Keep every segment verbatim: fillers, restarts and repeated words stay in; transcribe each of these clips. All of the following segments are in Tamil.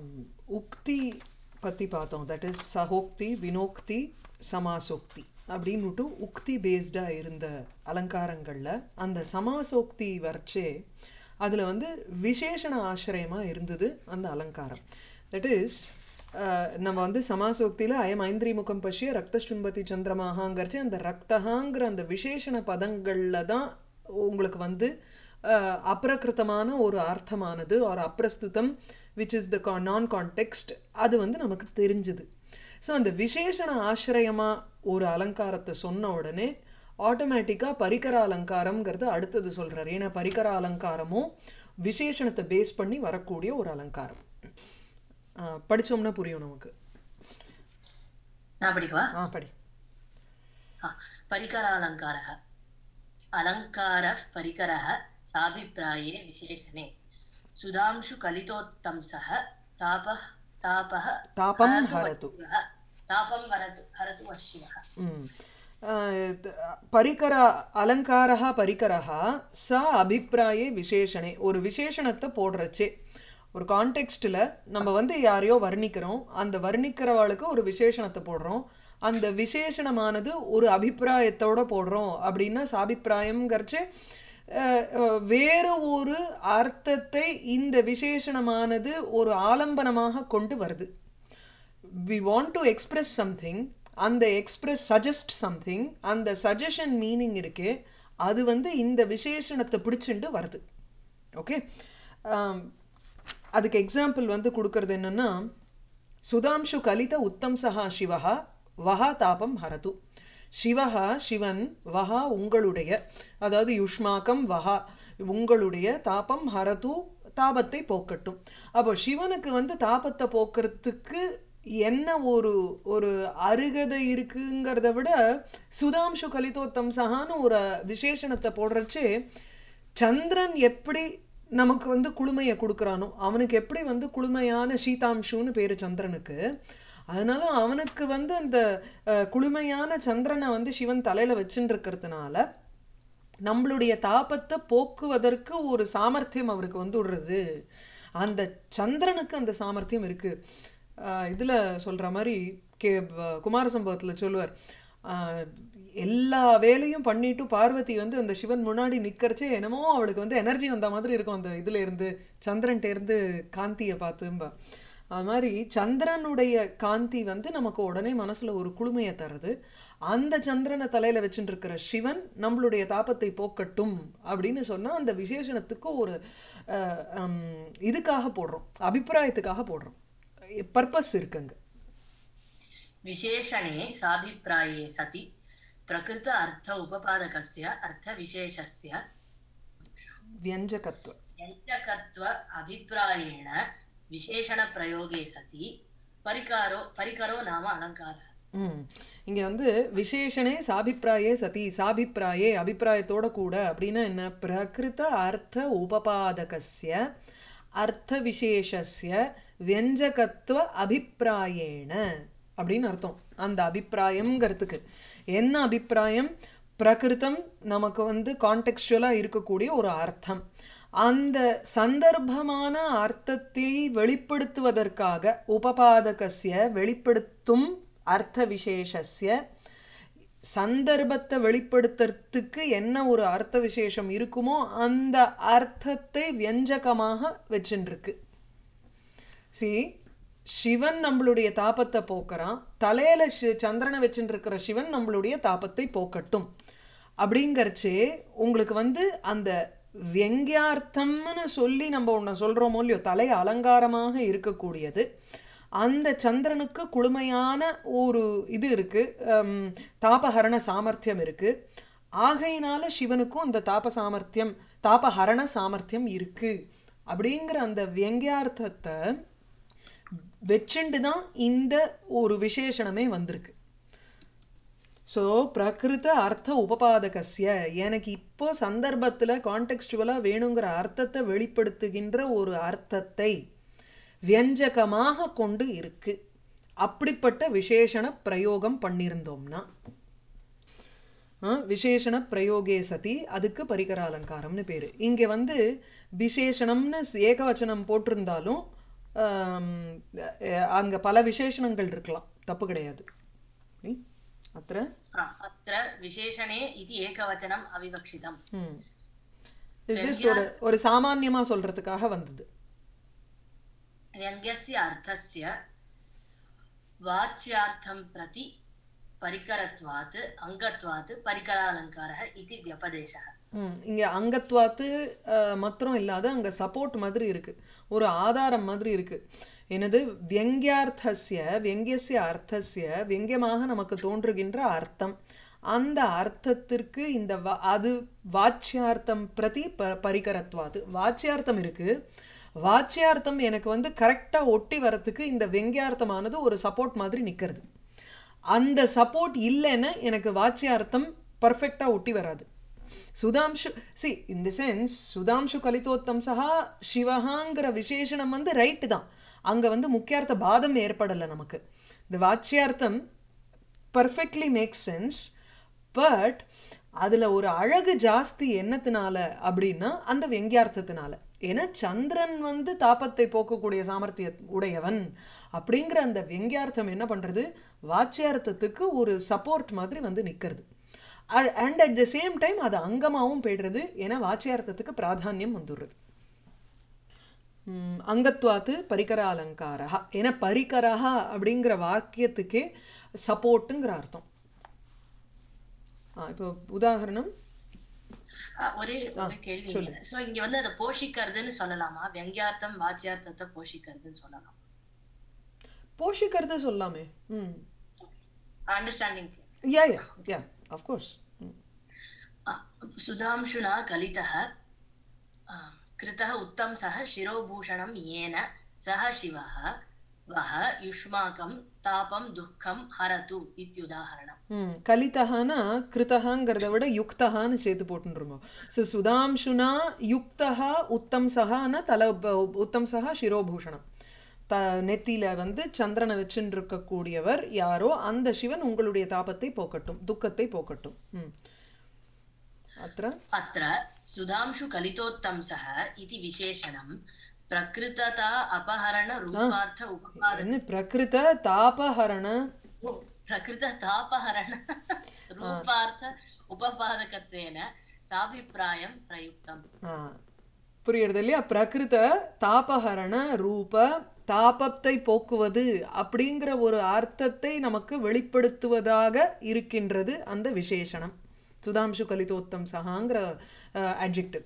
உக்தி பற்றி பார்த்தோம். தட் இஸ் சகோக்தி, வினோக்தி, சமாசோக்தி அப்படின்னுட்டு உக்தி பேஸ்டாக இருந்த அலங்காரங்களில் அந்த சமாசோக்தி வரைச்சே அதில் வந்து விசேஷண ஆசிரியமாக இருந்தது அந்த அலங்காரம். தட் இஸ் நம்ம வந்து சமாசோக்தியில் அயம் ஐந்திரி முகம் பசிய ரக்தஸ்டும்பதி சந்திரமாகாங்கிறச்சு அந்த ரக்தகாங்கிற அந்த விசேஷண பதங்களில் தான் உங்களுக்கு வந்து அப்ரகிருத்தமான ஒரு அர்த்தமானது ஒரு அப்ரஸ்துதம் விச் இஸ் த நான் கான்டெக்ஸ்ட் அது வந்து நமக்கு தெரிஞ்சுது. ஸோ அந்த விசேஷண ஆசிரியமாக ஒரு அலங்காரத்தை சொன்ன உடனே ஆட்டோமேட்டிக்காக பரிகர அலங்காரம்ங்கிறது அடுத்தது சொல்கிறார். ஏன்னா பரிகர அலங்காரமும் விசேஷணத்தை பேஸ் பண்ணி வரக்கூடிய ஒரு அலங்காரம். படிச்சோம்னா புரியும் நமக்கு. நான் படிக்கவா? ஆ படி. பரிகர அலங்காரः अलङ्कारः परिकरः साभिप्राये विशेषणे सुधांशु कलितोत्तंसः तापः तापः तापं हरतु तापं हरतु हरतु अशिवः. परिकर अलङ्कारः परिकरः स अभिप्राये विशेषणे ஒரு விசேஷணத்தை போடுறச்சே ஒரு கான்டெக்ஸ்டில் நம்ம வந்து யாரையோ வர்ணிக்கிறோம், அந்த வர்ணிக்கிறவாளுக்கு ஒரு விசேஷணத்தை போடுறோம், அந்த விசேஷணமானது ஒரு அபிப்பிராயத்தோடு போடுறோம் அப்படின்னா சாபிப்பிராயம்ங்கிறச்சு வேறு ஒரு அர்த்தத்தை இந்த விசேஷணமானது ஒரு ஆலம்பனமாக கொண்டு வருது. We want to express something, அந்த எக்ஸ்பிரஸ் சஜஸ்ட் சம்திங், அந்த சஜஷன் மீனிங் இருக்கே அது வந்து இந்த விசேஷணத்தை பிடிச்சிட்டு வருது. ஓகே, அதுக்கு எக்ஸாம்பிள் வந்து கொடுக்கறது என்னென்னா சுதாம்சு கலித உத்தம்சா சிவஹா வஹா தாபம் ஹரது. சிவஹா சிவன், வஹா உங்களுடைய, அதாவது யுஷ்மாக்கம் வஹா உங்களுடைய, தாபம் ஹரது தாபத்தை போக்கட்டும். அப்போ சிவனுக்கு வந்து தாபத்தை போக்குறதுக்கு என்ன ஒரு ஒரு அருகதை இருக்குங்கிறத விட சுதாம்சு கலிதோத்தம்சகான்னு ஒரு விசேஷணத்தை போடுறச்சு சந்திரன் எப்படி நமக்கு வந்து குளுமையை கொடுக்குறானோ அவனுக்கு எப்படி வந்து குளுமையான சீதாம்சுன்னு பேர் சந்திரனுக்கு, அதனால அவனுக்கு வந்து அந்த குளுமையான சந்திரனை வந்து சிவன் தலையில் வச்சுட்டு இருக்கிறதுனால நம்மளுடைய தாபத்தை போக்குவதற்கு ஒரு சாமர்த்தியம் அவருக்கு வந்து விடுறது. அந்த சந்திரனுக்கு அந்த சாமர்த்தியம் இருக்குது. இதில் சொல்கிற மாதிரி கே குமார சம்பவத்தில் சொல்லுவார், எல்லா வேலையும் பண்ணிட்டு பார்வதி வந்து அந்த சிவன் முன்னாடி நிற்கிறச்சே என்னமோ அவளுக்கு வந்து எனர்ஜி வந்த மாதிரி இருக்கும் அந்த இதில் இருந்து சந்திரன்ட்டேருந்து காந்தியை பார்த்தும்பா. அது மாதிரி சந்திரனுடைய காந்தி வந்து நமக்கு உடனே மனசில் ஒரு குளுமையை தருது. அந்த சந்திரனை தலையில் வச்சுட்டு இருக்கிற சிவன் நம்மளுடைய தாபத்தை போக்கட்டும் அப்படின்னு சொன்னால் அந்த விசேஷணத்துக்கு ஒரு இதுக்காக போடுறோம், அபிப்பிராயத்துக்காக போடுறோம், பர்பஸ் இருக்குங்க. விசேஷணே சாபிப்ராயே சதி பிரகிருத அர்த்த உபபாதகஸ்ய அர்த்த விசேஷஸ்ய வியஞ்சகத்வ வியஞ்சகத்வ அபிப்ராயேண விசேஷண பிரயோகே சதி பரிகாரோ பரிகரோ நாம அலங்கார. இங்கே வந்து விசேஷனே சாபிப்ராயே சதி, சாபிப்ராயே அபிப்பிராயத்தோட கூட அப்படின்னா என்ன, பிரகிருத அர்த்த உபபாதகஸ்ய அர்த்த விசேஷஸ்ய வியஞ்சகத்துவ அபிப்பிராயேன அப்படின்னு அர்த்தம். அந்த அபிப்பிராயம்ங்கிறதுக்கு என்ன அபிப்பிராயம், பிரகிருதம் நமக்கு வந்து கான்டெக்ஸ்டுவலாக இருக்கக்கூடிய ஒரு அர்த்தம், அந்த சந்தர்ப்பமான அர்த்தத்தை வெளிப்படுத்துவதற்காக உபபாதகஸ்ய வெளிப்படுத்தும் அர்த்த விசேஷஸ்ய சந்தர்ப்பத்தை வெளிப்படுத்துறதுக்கு என்ன ஒரு அர்த்த விசேஷம் இருக்குமோ அந்த அர்த்தத்தை வியஞ்சகமாக வச்சுருக்கு. சி சிவன் நம்மளுடைய தாபத்தை போக்குறான், தலையில சந்திரனை வச்சுட்டு இருக்கிற சிவன் நம்மளுடைய தாபத்தை போக்கட்டும் அப்படிங்கிறச்சே உங்களுக்கு வந்து அந்த வியங்கியார்த்தம்னு சொல்லி நம்ம ஒன்று சொல்கிறோமோ இல்லையோ, தலை அலங்காரமாக இருக்கக்கூடியது, அந்த சந்திரனுக்கு குளுமையான ஒரு இது இருக்குது, தாபஹரண சாமர்த்தியம் இருக்குது. ஆகையினால சிவனுக்கும் அந்த தாப சாமர்த்தியம் தாபஹரண சாமர்த்தியம் இருக்குது அப்படிங்கிற அந்த வியங்கியார்த்தத்தை வச்சுண்டு தான் இந்த ஒரு விசேஷணமே வந்திருக்கு. ஸோ பிரகிருத அர்த்த உபபாதகஸ்ய எனக்கு இப்போ சந்தர்ப்பத்தில் கான்டெக்ஸ்டுவலாக வேணுங்கிற அர்த்தத்தை வெளிப்படுத்துகின்ற ஒரு அர்த்தத்தை வியஞ்சகமாக கொண்டு இருக்கு. அப்படிப்பட்ட விசேஷண பிரயோகம் பண்ணியிருந்தோம்னா விசேஷண பிரயோகே சதி அதுக்கு பரிகர அலங்காரம்னு பேர். இங்கே வந்து விசேஷணம்னு ஏகவச்சனம் போட்டிருந்தாலும் அங்கே பல விசேஷணங்கள் இருக்கலாம், தப்பு கிடையாது. அത്ര अत्र विशेषणे इति एकवचनम् अविवक्षितम्. ஜஸ்ட் ஒரு ஒரு சாமான்யமா சொல்றதுக்காக வந்தது. व्यङ्ग्यस्य अर्थस्य वाच्यार्थं प्रति परिकरत्वात् अङ्गत्वात् परिकरालङ्कारः इति व्यपदेशः. இங்கே அங்கத்வாத்து மாத்திரம் இல்லாத அங்கே சப்போர்ட் மாதிரி இருக்கு, ஒரு ஆதாரம் மாதிரி இருக்கு. எனது வியங்கியார்த்தஸ்ய வியங்கியஸ்ய அர்த்தஸ்ய வியங்கியமாக நமக்கு தோன்றுகின்ற அர்த்தம், அந்த அர்த்தத்திற்கு இந்த அது வாச்சியார்த்தம் பிரதி ப பரிகரத்வாது வாச்சியார்த்தம் இருக்கு. வாச்சியார்த்தம் எனக்கு வந்து கரெக்டாக ஒட்டி வரத்துக்கு இந்த வெங்கியார்த்தமானது ஒரு சப்போர்ட் மாதிரி நிற்கிறது. அந்த சப்போர்ட் இல்லைன்னா எனக்கு வாச்சியார்த்தம் பர்ஃபெக்டாக ஒட்டி வராது. சுதாம்சு சி இந்த சென்ஸ் சுதாம்சு கலிதோத்தம்சா சிவஹாங்கிற விசேஷனம் வந்து ரைட்டு தான், அங்கே வந்து முக்கியார்த்த பாதம் ஏற்படலை நமக்கு. இந்த வாச்சியார்த்தம் பர்ஃபெக்ட்லி மேக்ஸ் சென்ஸ். பட் அதில் ஒரு அழகு ஜாஸ்தி என்னத்தினால அப்படின்னா அந்த வெங்கியார்த்தத்தினால. ஏன்னா சந்திரன் வந்து தாபத்தை போக்கக்கூடிய சாமர்த்திய உடையவன் அப்படிங்கிற அந்த வெங்கியார்த்தம் என்ன பண்ணுறது, வாச்சியார்த்தத்துக்கு ஒரு சப்போர்ட் மாதிரி வந்து நிற்கிறது. And at the same time அது அங்கமாகவும் போய்டுறது, ஏன்னா வாச்சியார்த்தத்துக்கு பிராதானியம் வந்துடுறது. அங்கத்வாத்து பரிகர அலங்காரா, ஏன்னா பரிகரா அப்படிங்கிற வாக்கியத்துக்கே சப்போர்ட்டுங்கிற அர்த்தம். இப்போ உதாரணம் ஒரே ஒரு கேள்வி. சோ இங்க வந்து அத போஷிக்கிறதுன்னு சொல்லலாமா? வியங்கியார்த்தம் வாச்சியார்த்தத்தை போஷிக்கிறதுன்னு சொல்லலாம். போஷிக்கிறது சொல்லலாமே. Hmm understanding. Yeah yeah yeah of course. சுதாம்சுனா கலிதः कृतः उत्तंसः शिरोभूषणं येन सः शिवः वः युष्माकं तापं दुःखं हरतु इत्युदाहरणम्. கலிதஹானா கிருத்தஹாங்கிறத விட யுக்தஹான்னு சேர்த்து போட்டுருங்க. ஸோ சுதாம்சுனா யுக்தஹா உத்தம்சஹான்னா தல உத்தம்சஹா சிரோபூஷணம், த நெத்தியில் வந்து சந்திரனை வச்சுன்னு இருக்கக்கூடியவர் யாரோ அந்த சிவன் உங்களுடைய தாபத்தை போக்கட்டும், துக்கத்தை போக்கட்டும். ம் अत्र अत्र सुधांशु कलितोत्तंसः इति विशेषणं प्रकृतता अपहरण रूपार्थ उपपादक प्रकृत तापहरण प्रकृत तापहरण रूपार्थ उपपादकत्वेन साभिप्रायं प्रयुक्तम्. புரியுறது இல்லையா? பிரகிருத தாபஹரண ரூப தாபத்தை போக்குவது அப்படிங்கிற ஒரு அர்த்தத்தை நமக்கு வெளிப்படுத்துவதாக இருக்கின்றது அந்த விசேஷணம் சுதாம்சு கலிதோத்தம்சஹாங்கிற அட்ஜெக்டிவ்.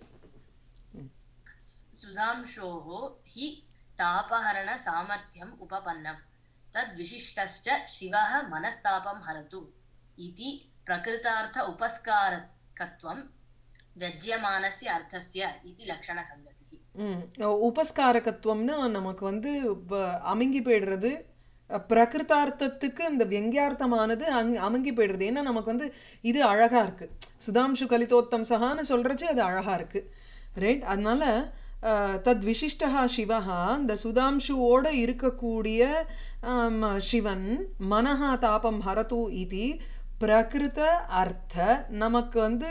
सुधांशोः हि तापहरण सामर्थ्यम् उपपन्नम् तद् विशिष्टश्च शिवः मनस्तापं हरतु इति प्रकृतार्थ उपस्कारकत्वं व्यज्यमानस्य अर्थस्य इति लक्षणसङ्गतिः. உபஸ்காரகத்துவம்னா நமக்கு வந்து அமுங்கி போய்டுறது, பிரகிருத்தார்த்தத்துக்கு இந்த வியங்கியார்த்தமானது அங் அமுங்கி போய்டுறது. ஏன்னா நமக்கு வந்து இது அழகாக இருக்குது, சுதாம்சு கலிதோத்தம்சஹான்னு சொல்கிறச்சு அது அழகாக இருக்குது, ரைட்? அதனால தத் விசிஷ்டா சிவஹா, இந்த சுதாம்சுவோடு இருக்கக்கூடிய சிவன் மனஹா தாபம் ஹரது இது பிரகிருத அர்த்த நமக்கு வந்து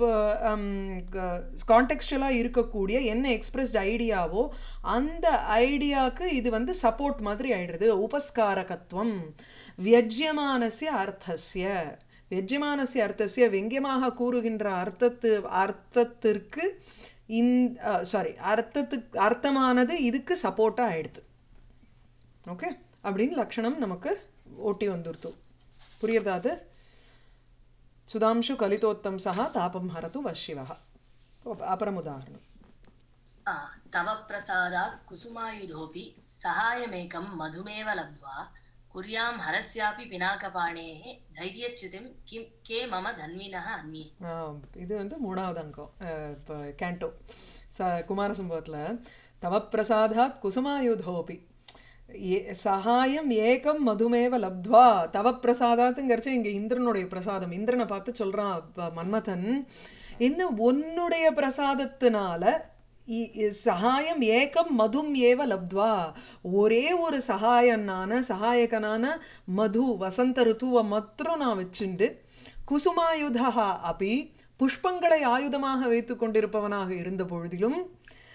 கான்டெக்ஸ்டுவலாக இருக்கக்கூடிய என்ன எக்ஸ்பிரஸ்ட் ஐடியாவோ அந்த ஐடியாவுக்கு இது வந்து சப்போர்ட் மாதிரி ஆயிடுறது. உபஸ்காரகத்துவம் வியஜ்யமானஸ்ய அர்த்தஸ்ய வியஜ்யமானஸ்ய அர்த்தஸ்ய வெங்கியமாக கூறுகின்ற அர்த்தத்து அர்த்தத்திற்கு இந்த சாரி அர்த்தத்துக்கு அர்த்தமானது இதுக்கு சப்போர்ட்டாக ஆயிடுது. ஓகே, அப்படின்னு லக்ஷணம் நமக்கு ஓட்டி வந்துருத்து. புரியுறதா? அது சுதாம்சு கலிதோத்தம்சஹ தாபம் ஹரது வசிவஹ. அப்புறம் உதாரணம் தவ பிரசாதாத் குசுமாயுதோபி சகாயமேகம் மதுமேவ லப்த்வா குர்யாம் ஹரஸ்யாபி பினாகபாணேஹ தைரியச்யுதிம் கிம் கே மம தன்வினஹ அன்யே. இது வந்து மூணாவது அங்கம் கேண்டோ ச குமாரசம்பவத்தில். தவ பிரசாதாத் குசுமாயுதோபி சகாயம் ஏகம் மதுமேவ லப்த்வா. தவ பிரசாதாத்துங்கிறச்சு இங்கே இந்திரனுடைய பிரசாதம், இந்திரனை பார்த்து சொல்கிறான் மன்மதன், இன்னும் உன்னுடைய பிரசாதத்தினால சகாயம் ஏகம் மதும் ஏவ லப்த்வா, ஒரே ஒரு சகாயனான சகாயகனான மது வசந்த ருத்துவை மாத்திரம் நான் வச்சுண்டு குசுமாயுதா அப்படி புஷ்பங்களை ஆயுதமாக வைத்து கொண்டிருப்பவனாக இருந்த பொழுதிலும்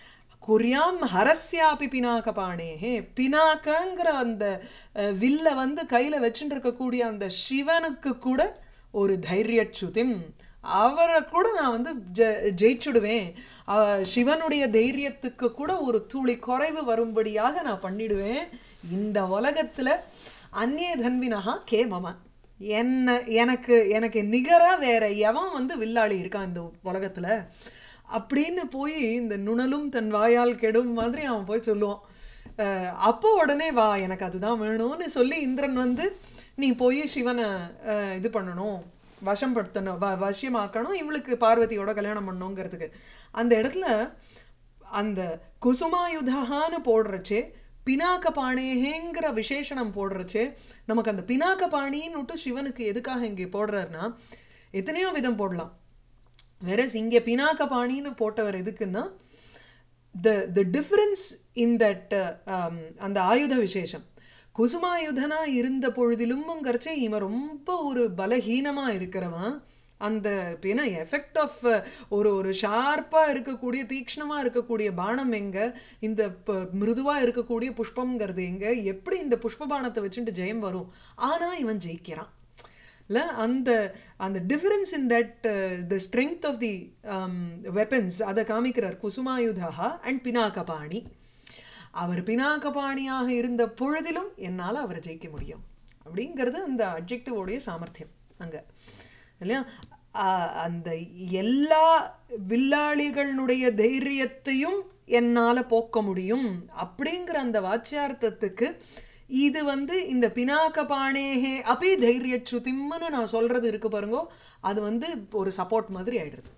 குர்யாம் ஹரஸ்யாபி பினாகபாணேஹே பினாக்கங்கிற அந்த அஹ், வில்ல வந்து கையில் வச்சுட்டு இருக்கக்கூடிய அந்த சிவனுக்கு கூட ஒரு தைரியச்சுதிம் அவரை கூட நான் வந்து ஜெ ஜெயிச்சுடுவேன். அவ- சிவனுடைய தைரியத்துக்கு கூட ஒரு துளி குறைவு வரும்படியாக நான் பண்ணிடுவேன் இந்த உலகத்தில். அந்நிய தன்வினஹா கே மம என்ன எனக்கு எனக்கு நிகராக வேற எவன் வந்து வில்லாளி இருக்கான் இந்த உலகத்தில் அப்படின்னு போய் இந்த நுணலும் தன் வாயால் கெடும் மாதிரி அவன் போய் சொல்லுவான். அஹ் அப்போ உடனே வா எனக்கு அதுதான் வேணும்னு சொல்லி இந்திரன் வந்து நீ போய் சிவனை அஹ், இது பண்ணணும், வசப்படுத்தணும், வ வசியமாக்கணும், இவளுக்கு பார்வதியோட கல்யாணம் பண்ணணுங்கிறதுக்கு. அந்த இடத்துல அந்த குசுமாயுதான்னு போடுறச்சே பினாக்க பாணேகேங்கிற விசேஷணம் போடுறச்சே நமக்கு அந்த பினாக்க பாணின்னுட்டு சிவனுக்கு எதுக்காக இங்கே போடுறாருன்னா எத்தனையோ விதம் போடலாம். வேற இங்கே பினாக்க பாணின்னு போட்டவர் எதுக்குன்னா the the difference in that uh, um, அந்த ஆயுத விசேஷம் குசுமாயுதனா இருந்த பொழுதிலும்ங்கிறச்சே இவன் ரொம்ப ஒரு பலஹீனமாக இருக்கிறவன். அந்த ஏன்னா எஃபெக்ட் ஆஃப் ஒரு ஒரு ஷார்ப்பாக இருக்கக்கூடிய தீக்ஷ்ணமாக இருக்கக்கூடிய பானம் எங்கே, இந்த மிருதுவாக இருக்கக்கூடிய புஷ்பங்கிறது எங்கே, எப்படி இந்த புஷ்ப பானத்தை வச்சுட்டு ஜெயம் வரும். ஆனால் இவன் ஜெயிக்கிறான் இல்லை. அந்த அந்த difference in that the strength of the weapons அதை காமிக்கிறார் குசுமாயுதா அண்ட் பினாகபாணி. அவர் பினாகபாணியாக இருந்த பொழுதிலும் என்னால் அவரை ஜெயிக்க முடியும் அப்படிங்கிறது அந்த அப்ஜெக்டிவோடைய சாமர்த்தியம் அங்கே இல்லையா. ஆஹ் அந்த எல்லா வில்லாளிகளுடைய தைரியத்தையும் என்னால் போக்க முடியும் அப்படிங்கிற அந்த வாச்சியார்த்தத்துக்கு இது வந்து இந்த பினாகபாணேஹே அப்படி தைரியச்சுதிம்னு நான் சொல்றது இருக்கு பாருங்கோ, அது வந்து ஒரு சப்போர்ட் மாதிரி ஆயிடுறது.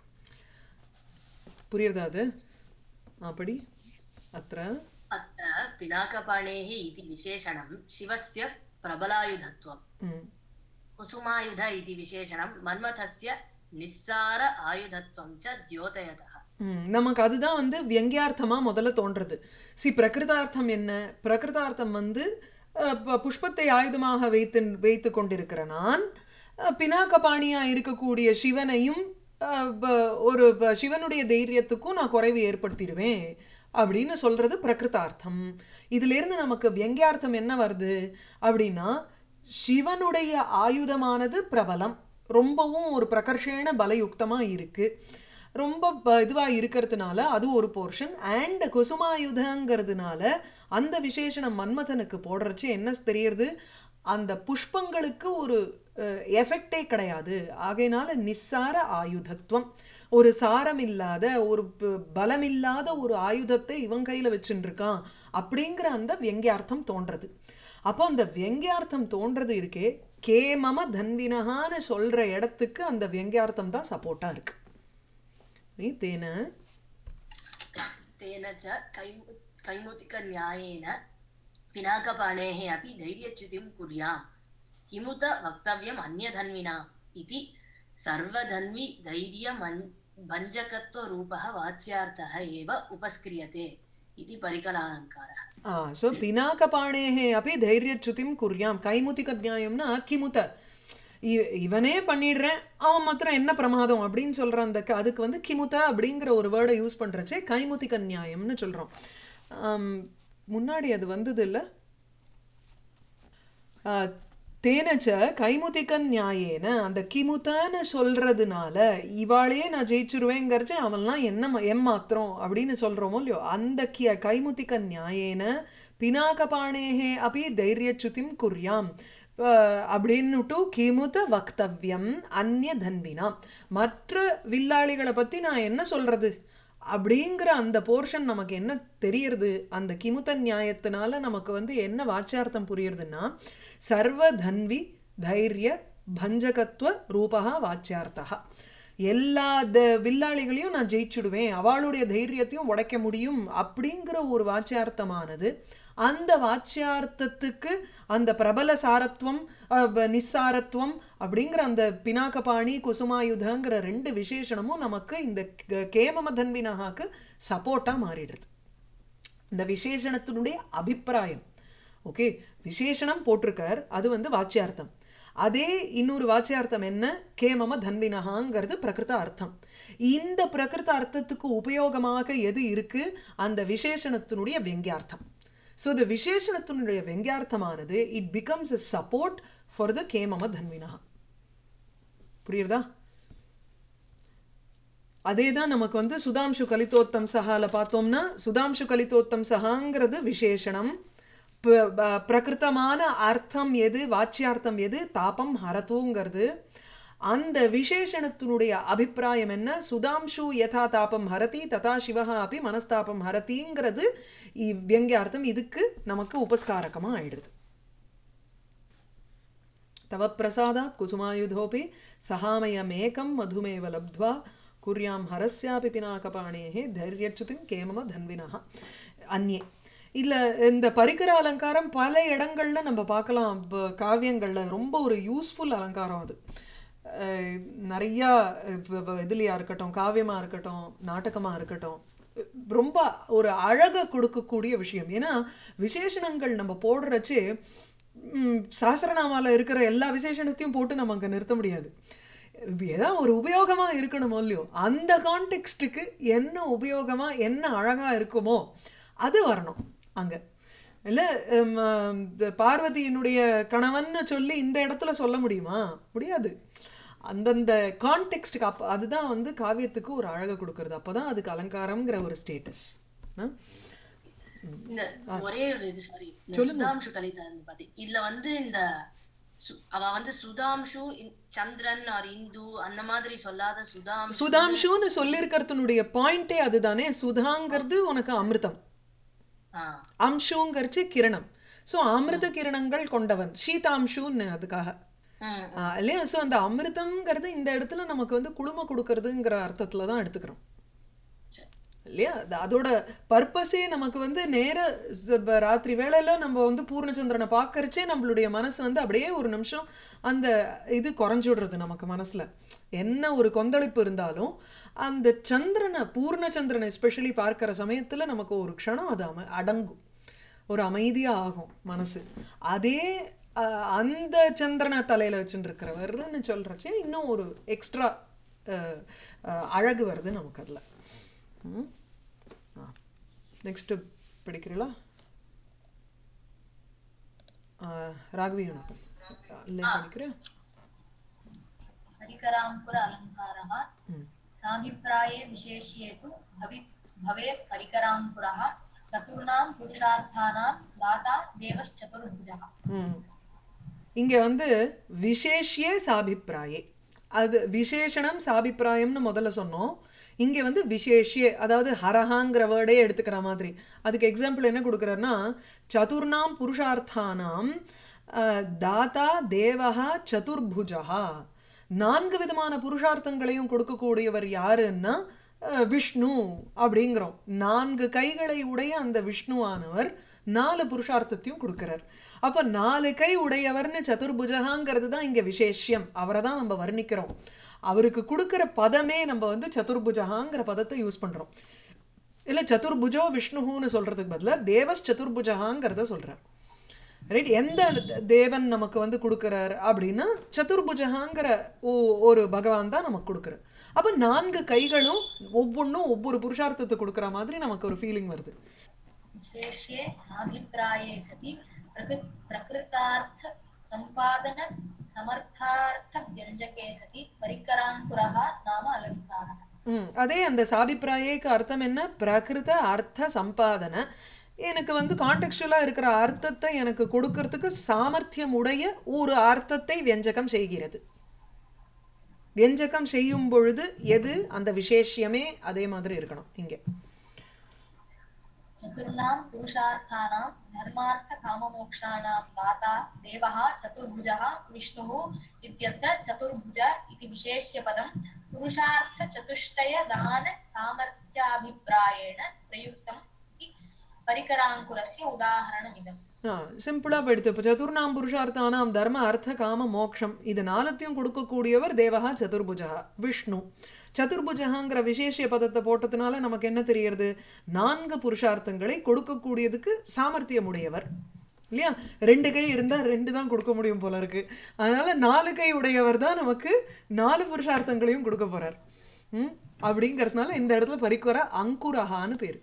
புரியுறதா அது? அப்படி அத்த अत्र पिनाकपाणेः इति विशेषणं शिवस्य प्रबलायुधत्वं, कुसुमायुध इति विशेषणं मन्मथस्य निस्सार आयुधत्वं च द्योतयतः. ம், நமக்கு அதுதான் வந்து வியங்கியார்த்தமாக முதல்ல தோன்றது. சி பிரகிருதார்த்தம் என்ன? பிரகிருதார்த்தம் வந்து அஹ், ப- புஷ்பத்தை ஆயுதமாக வைத்து வைத்து கொண்டிருக்கிற நான் அஹ், பினாகபாணியாக இருக்கக்கூடிய சிவனையும் அஹ், ப- ஒரு ப- சிவனுடைய தைரியத்துக்கும் நான் குறைவு ஏற்படுத்திடுவேன் அப்படின்னு சொல்கிறது பிரகிருதார்த்தம். இதிலிருந்து நமக்கு வியங்கியார்த்தம் என்ன வருது அப்படின்னா சிவனுடைய ஆயுதமானது பிரபலம், ரொம்பவும் ஒரு பிரகர்ஷேன பலயுக்தமாக இருக்குது, ரொம்ப இதுவாக இருக்கிறதுனால அது ஒரு போர்ஷன். அண்ட் குசுமாயுதங்கிறதுனால அந்த விசேஷனம் மன்மதனுக்கு போடுறச்சு என்ன தெரியறது, அந்த புஷ்பங்களுக்கு ஒரு எஃபெக்டே கிடையாது. ஆகையினால நிஸ்ஸார ஆயுதத்துவம், ஒரு சாரம் இல்லாத ஒரு ப- பலமில்லாத ஒரு ஆயுதத்தை இவன் கையில் வச்சுட்டு இருக்கான் அப்படிங்கிற அந்த வியங்கியார்த்தம் தோன்றது. அப்போ அந்த வியங்கியார்த்தம் தோன்றது இருக்கே கேமம தன்வினகான்னு சொல்கிற இடத்துக்கு அந்த வியங்கியார்த்தம் தான் சப்போர்ட்டாக இருக்குது. நீ தேன तेन च कैमु कैमुतिकन्यायेन पिनाकपाणेः अपि धैर्यच्युतिं कुर्याम्, किमुत वक्तव्यम् अन्यधन्विना इति सर्वधन्वि धैर्यमन् भञ्जकत्वरूपः वाच्यार्थः एव उपस्क्रियते इति परिकलालङ्कारः. ஆ ஸோ பினாகபாணேஹே அப்படி தைரியச்சுதிம் குர்யாம். கைமுத்திக நியாயம்னா கிமுத இ- இவனே பண்ணிடுறேன் அவன் மாத்திரம் என்ன பிரமாதம் அப்படின்னு சொல்கிறான். அந்த க- அதுக்கு வந்து கிமுத அப்படிங்கிற ஒரு வேர்டை யூஸ் பண்ணுறச்சே கைமுத்திக நியாயம்னு சொல்கிறோம். முன்னாடி அது வந்தது இல்லை. தேனச்ச கைமுத்திகன் நியாயேன அந்த கிமுத்தன்னு சொல்கிறதுனால இவாளையே நான் ஜெயிச்சுருவேங்கிறச்சு அவன்லாம் என்ன ம- எம்மாத்திரம் அப்படின்னு சொல்கிறோமோ இல்லையோ, அந்த கி கைமுத்திகன் நியாயேன பினாகபாணேஹே அப்படி தைரியச்சுதிம் குர்யாம் அஹ், அப்படின்னுட்டு கிமுத வக்தவ்யம் அந்நிய தன்வினா, மற்ற வில்லாளிகளை பற்றி நான் என்ன சொல்கிறது அப்படிங்கிற அந்த போர்ஷன் நமக்கு என்ன தெரியறது. அந்த கிமுத நியாயத்தினால நமக்கு வந்து என்ன வாச்சியார்த்தம் புரியுறதுன்னா சர்வதன்வி தைரிய பஞ்சகத்துவ ரூபா வாச்சியார்த்தா. எல்லா த வில்லாளிகளையும் நான் ஜெயிச்சுடுவேன், அவளுடைய தைரியத்தையும் உடைக்க முடியும் அப்படிங்கிற ஒரு வாச்சியார்த்தமானது. அந்த வாச்சியார்த்தத்துக்கு அந்த பிரபல சாரத்துவம் அஹ், ப- நிஸ்சாரத்துவம் அப்படிங்கிற அந்த பினாகபாணி குசுமாயுதங்கிற ரெண்டு விசேஷணமும் நமக்கு இந்த க- கேமம தன்வினகாக்கு சப்போர்ட்டாக மாறிடுது. இந்த விசேஷணத்தினுடைய அபிப்பிராயம் ஓகே, விசேஷணம் போட்டிருக்கார் அது வந்து வாச்சியார்த்தம். அதே இன்னொரு வாச்சியார்த்தம் என்ன, கேமம தன்வினகாங்கிறது பிரகிருத அர்த்தம். இந்த பிரகிருத அர்த்தத்துக்கு உபயோகமாக எது இருக்கு, அந்த விசேஷணத்தினுடைய வெங்கியார்த்தம். ஸோ த விசேஷணத்தினுடைய வெங்கியார்த்தமானது it becomes a support for the கேமம தன்வினகா. புரியுறதா? அதே தான் நமக்கு வந்து சுதாம்சு கலிதோத்தம் சஹால பார்த்தோம்னா, சுதாம்சு கலிதோத்தம் சஹாங்கிறது விசேஷணம். பிரகிருத்தமான அர்த்தம் எது, வாச்சியார்த்தம் எது, தாபம் ஹரத்துங்கிறது. அந்த விசேஷணத்தினுடைய அபிப்பிராயம் என்ன, சுதாம்சு யதா தாபம் ஹரதி ததா சிவஹா அப்படி மனஸ்தாபம் ஹரதிங்கிறது வியங்கியார்த்தம். இதுக்கு நமக்கு உபஸ்காரகமா ஆயிடுது. தவ பிரசாதாத் குசுமாயுதோபி சகாமயமேகம் மதுமேவ லப்த்வா குர்யாம் ஹரஸ்யாபி பினாகபாணேஹே தைரியச்சுதிம் கேமம தன்வினஹா. அந்யே இதில் இந்த பரிகர அலங்காரம் பல இடங்கள்ல நம்ம பார்க்கலாம். காவியங்களில் ரொம்ப ஒரு யூஸ்ஃபுல் அலங்காரம் அது. நிறையா இதுலையா இருக்கட்டும், காவியமாக இருக்கட்டும், நாடகமாக இருக்கட்டும், ரொம்ப ஒரு அழகை கொடுக்கக்கூடிய விஷயம். ஏன்னா விசேஷணங்கள் நம்ம போடுறச்சு சாஸ்திரநாமாவில் இருக்கிற எல்லா விசேஷணத்தையும் போட்டு நம்ம அங்கே நிறுத்த முடியாது. ஏதாவது ஒரு உபயோகமாக இருக்கணுமோ இல்லையோ, அந்த கான்டெக்ஸ்ட்டுக்கு என்ன உபயோகமாக என்ன அழகாக இருக்குமோ அது வரணும் அங்கே. இல்லை பார்வதியினுடைய கணவன்னு சொல்லி இந்த இடத்துல சொல்ல முடியுமா? முடியாது. அந்தந்த கான்டெக்ஸ்ட்டுக்கு அப்போ அதுதான் வந்து காவியத்துக்கு ஒரு அழகை கொடுக்கறது. அப்போ தான் அதுக்கு அலங்காரம்ங்கிற ஒரு ஸ்டேட்டஸ். இந்த ஒரே ஒரு இது சாரி, இந்த சுதாம்சு கலிதம் பாத்தி இதுல வந்து இந்த அவ வந்து சுதாம்சு சந்திரன் ஆர் இந்து அந்த மாதிரி சொல்லாத சுதாம்சு சுதாம்சுன்னு சொல்லியிருக்கிறதுனுடைய பாயிண்டே அதுதானே. சுதாங்கிறது உனக்கு அமிர்தம், அம்சுங்கிறச்சு கிரணம். ஸோ அமிர்த கிரணங்கள் கொண்டவன் சீதாம்சுன்னு அதுக்காக இல்லையா. ஸோ அந்த அமிர்தம்ங்கிறது இந்த இடத்துல நமக்கு வந்து குளுமை கொடுக்கறதுங்கிற அர்த்தத்தில் தான் எடுத்துக்கிறோம் இல்லையா. அதோட பர்பஸே நமக்கு வந்து நேர ராத்திரி வேளையில் நம்ம வந்து பூர்ணச்சந்திரனை பார்க்கறச்சே நம்மளுடைய மனசு வந்து அப்படியே ஒரு நிமிஷம் அந்த இது குறைஞ்சுடுறது. நமக்கு மனசில் என்ன ஒரு கொந்தளிப்பு இருந்தாலும் அந்த சந்திரனை, பூர்ணச்சந்திரனை எஸ்பெஷலி பார்க்குற சமயத்தில் நமக்கு ஒரு க்ஷணம் அது அம அடங்கும், ஒரு அமைதியாக ஆகும் மனசு. அதே அந்த சந்திரனை தலையில் வச்சுட்டு இருக்கிறவர்னு சொல்கிறச்சே இன்னும் ஒரு எக்ஸ்ட்ரா அழகு வருது நமக்கு அதில். நெக்ஸ்ட் படிக்கிறீங்களா? ராகவி படிக்கிறேன். परिकरांकुर अलंकारः साभिप्राये विशेष्ये तु भवेत् परिकरांकुरः चतुर्णां पुरुषार्थानां दाता देवश्चतुर्भुजः. இங்கே வந்து விசேஷ்யே சாபிப்ராயே, அது விசேஷணம் சாபிப்ராயம்னு முதல்ல சொன்னோம். இங்கே வந்து விசேஷ்யே, அதாவது ஹரஹாங்கிற வேர்டே எடுத்துக்கிற மாதிரி. அதுக்கு எக்ஸாம்பிள் என்ன கொடுக்குறாருன்னா, சதுர்ணாம் புருஷார்த்தானாம் தாத்தா தேவஹா சதுர்புஜா. நான்கு விதமான புருஷார்த்தங்களையும் கொடுக்கக்கூடியவர் யாருன்னா விஷ்ணு அப்படிங்கிறோம். நான்கு கைகளை உடைய அந்த விஷ்ணுவானவர் நாலு புருஷார்த்தத்தையும் கொடுக்குறார். அப்போ நாலு கை உடையவர்னு சதுர்புஜகாங்கிறது தான் இங்கே விசேஷ்யம். அவரை தான் நம்ம வர்ணிக்கிறோம். அவருக்கு கொடுக்குற பதமே நம்ம வந்து சதுர்புஜகாங்கிற பதத்தை யூஸ் பண்ணுறோம். இல்லை சதுர்புஜோ விஷ்ணுன்னு சொல்கிறதுக்கு பதிலாக தேவஸ் சதுர்புஜகாங்கிறத சொல்கிறார். ரைட்? எந்த தேவன் நமக்கு வந்து கொடுக்குறார் அப்படின்னா சதுர்புஜகாங்கிற ஒரு பகவான் தான் நமக்கு கொடுக்குறார். அப்போ நான்கு கைகளும் ஒவ்வொன்றும் ஒவ்வொரு புருஷார்த்தத்தை கொடுக்குற மாதிரி நமக்கு ஒரு ஃபீலிங் வருது. விசேஷ்யே சாபிப்ராயே சதி பிரகிருதார்த்த சம்பாதன சமர்த்தார்த்த வியஞ்சகே சதி பரிகராங்குரஹ நாம அலங்காரः. ம் அதே அந்த சாபிப்ராயேக்கு அர்த்தம் என்ன? பிரகிருத அர்த்த சம்பாதன. எனக்கு வந்து கான்டெக்சுவலாக இருக்கிற அர்த்தத்தை எனக்கு கொடுக்கறதுக்கு சாமர்த்தியம் உடைய ஒரு அர்த்தத்தை வியஞ்சகம் செய்கிறது. வியஞ்சகம் செய்யும் பொழுது எது அந்த விசேஷியமே அதே மாதிரி இருக்கணும். இங்கே चतुर्णां पुरुषार्थानां धर्मार्थ काममोक्षाणां दाता देवः चतुर्भुजः विष्णुः इत्यत्र चतुर्भुज इति विशेष्यपदं पुरुषार्थ चतुष्टय दान सामर्थ्याभिप्रायेण प्रयुक्तम् इति परिकरांकुरस्य उदाहरणमिदम्. சிம்பிளாக போயிடுது. இப்போ சதுர்ணாம் புருஷார்த்தானாம் தர்ம அர்த்த காம மோக்ஷம் இது நாலுத்தையும் கொடுக்கக்கூடியவர் தேவஹா சதுர்புஜா விஷ்ணு. சதுர்புஜகாங்கிற விசேஷ பதத்தை போட்டதுனால நமக்கு என்ன தெரியறது? நான்கு புருஷார்த்தங்களை கொடுக்கக்கூடியதுக்கு சாமர்த்தியம் உடையவர் இல்லையா? ரெண்டு கை இருந்தால் ரெண்டு தான் கொடுக்க முடியும் போல இருக்கு. அதனால நாலு கை உடையவர் தான் நமக்கு நாலு புருஷார்த்தங்களையும் கொடுக்க போறார். ம் அப்படிங்கிறதுனால இந்த இடத்துல பரிக்குற அங்குரஹான்னு பேர்.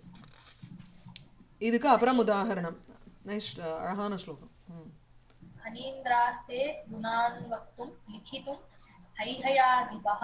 இதுக்கு அப்புறம் உதாகரணம். நைஸ், அழகான ஸ்லோகம். ம் फणीन्द्रास्ते गुणान् वक्तुं लिखितुं हैहयाधिपः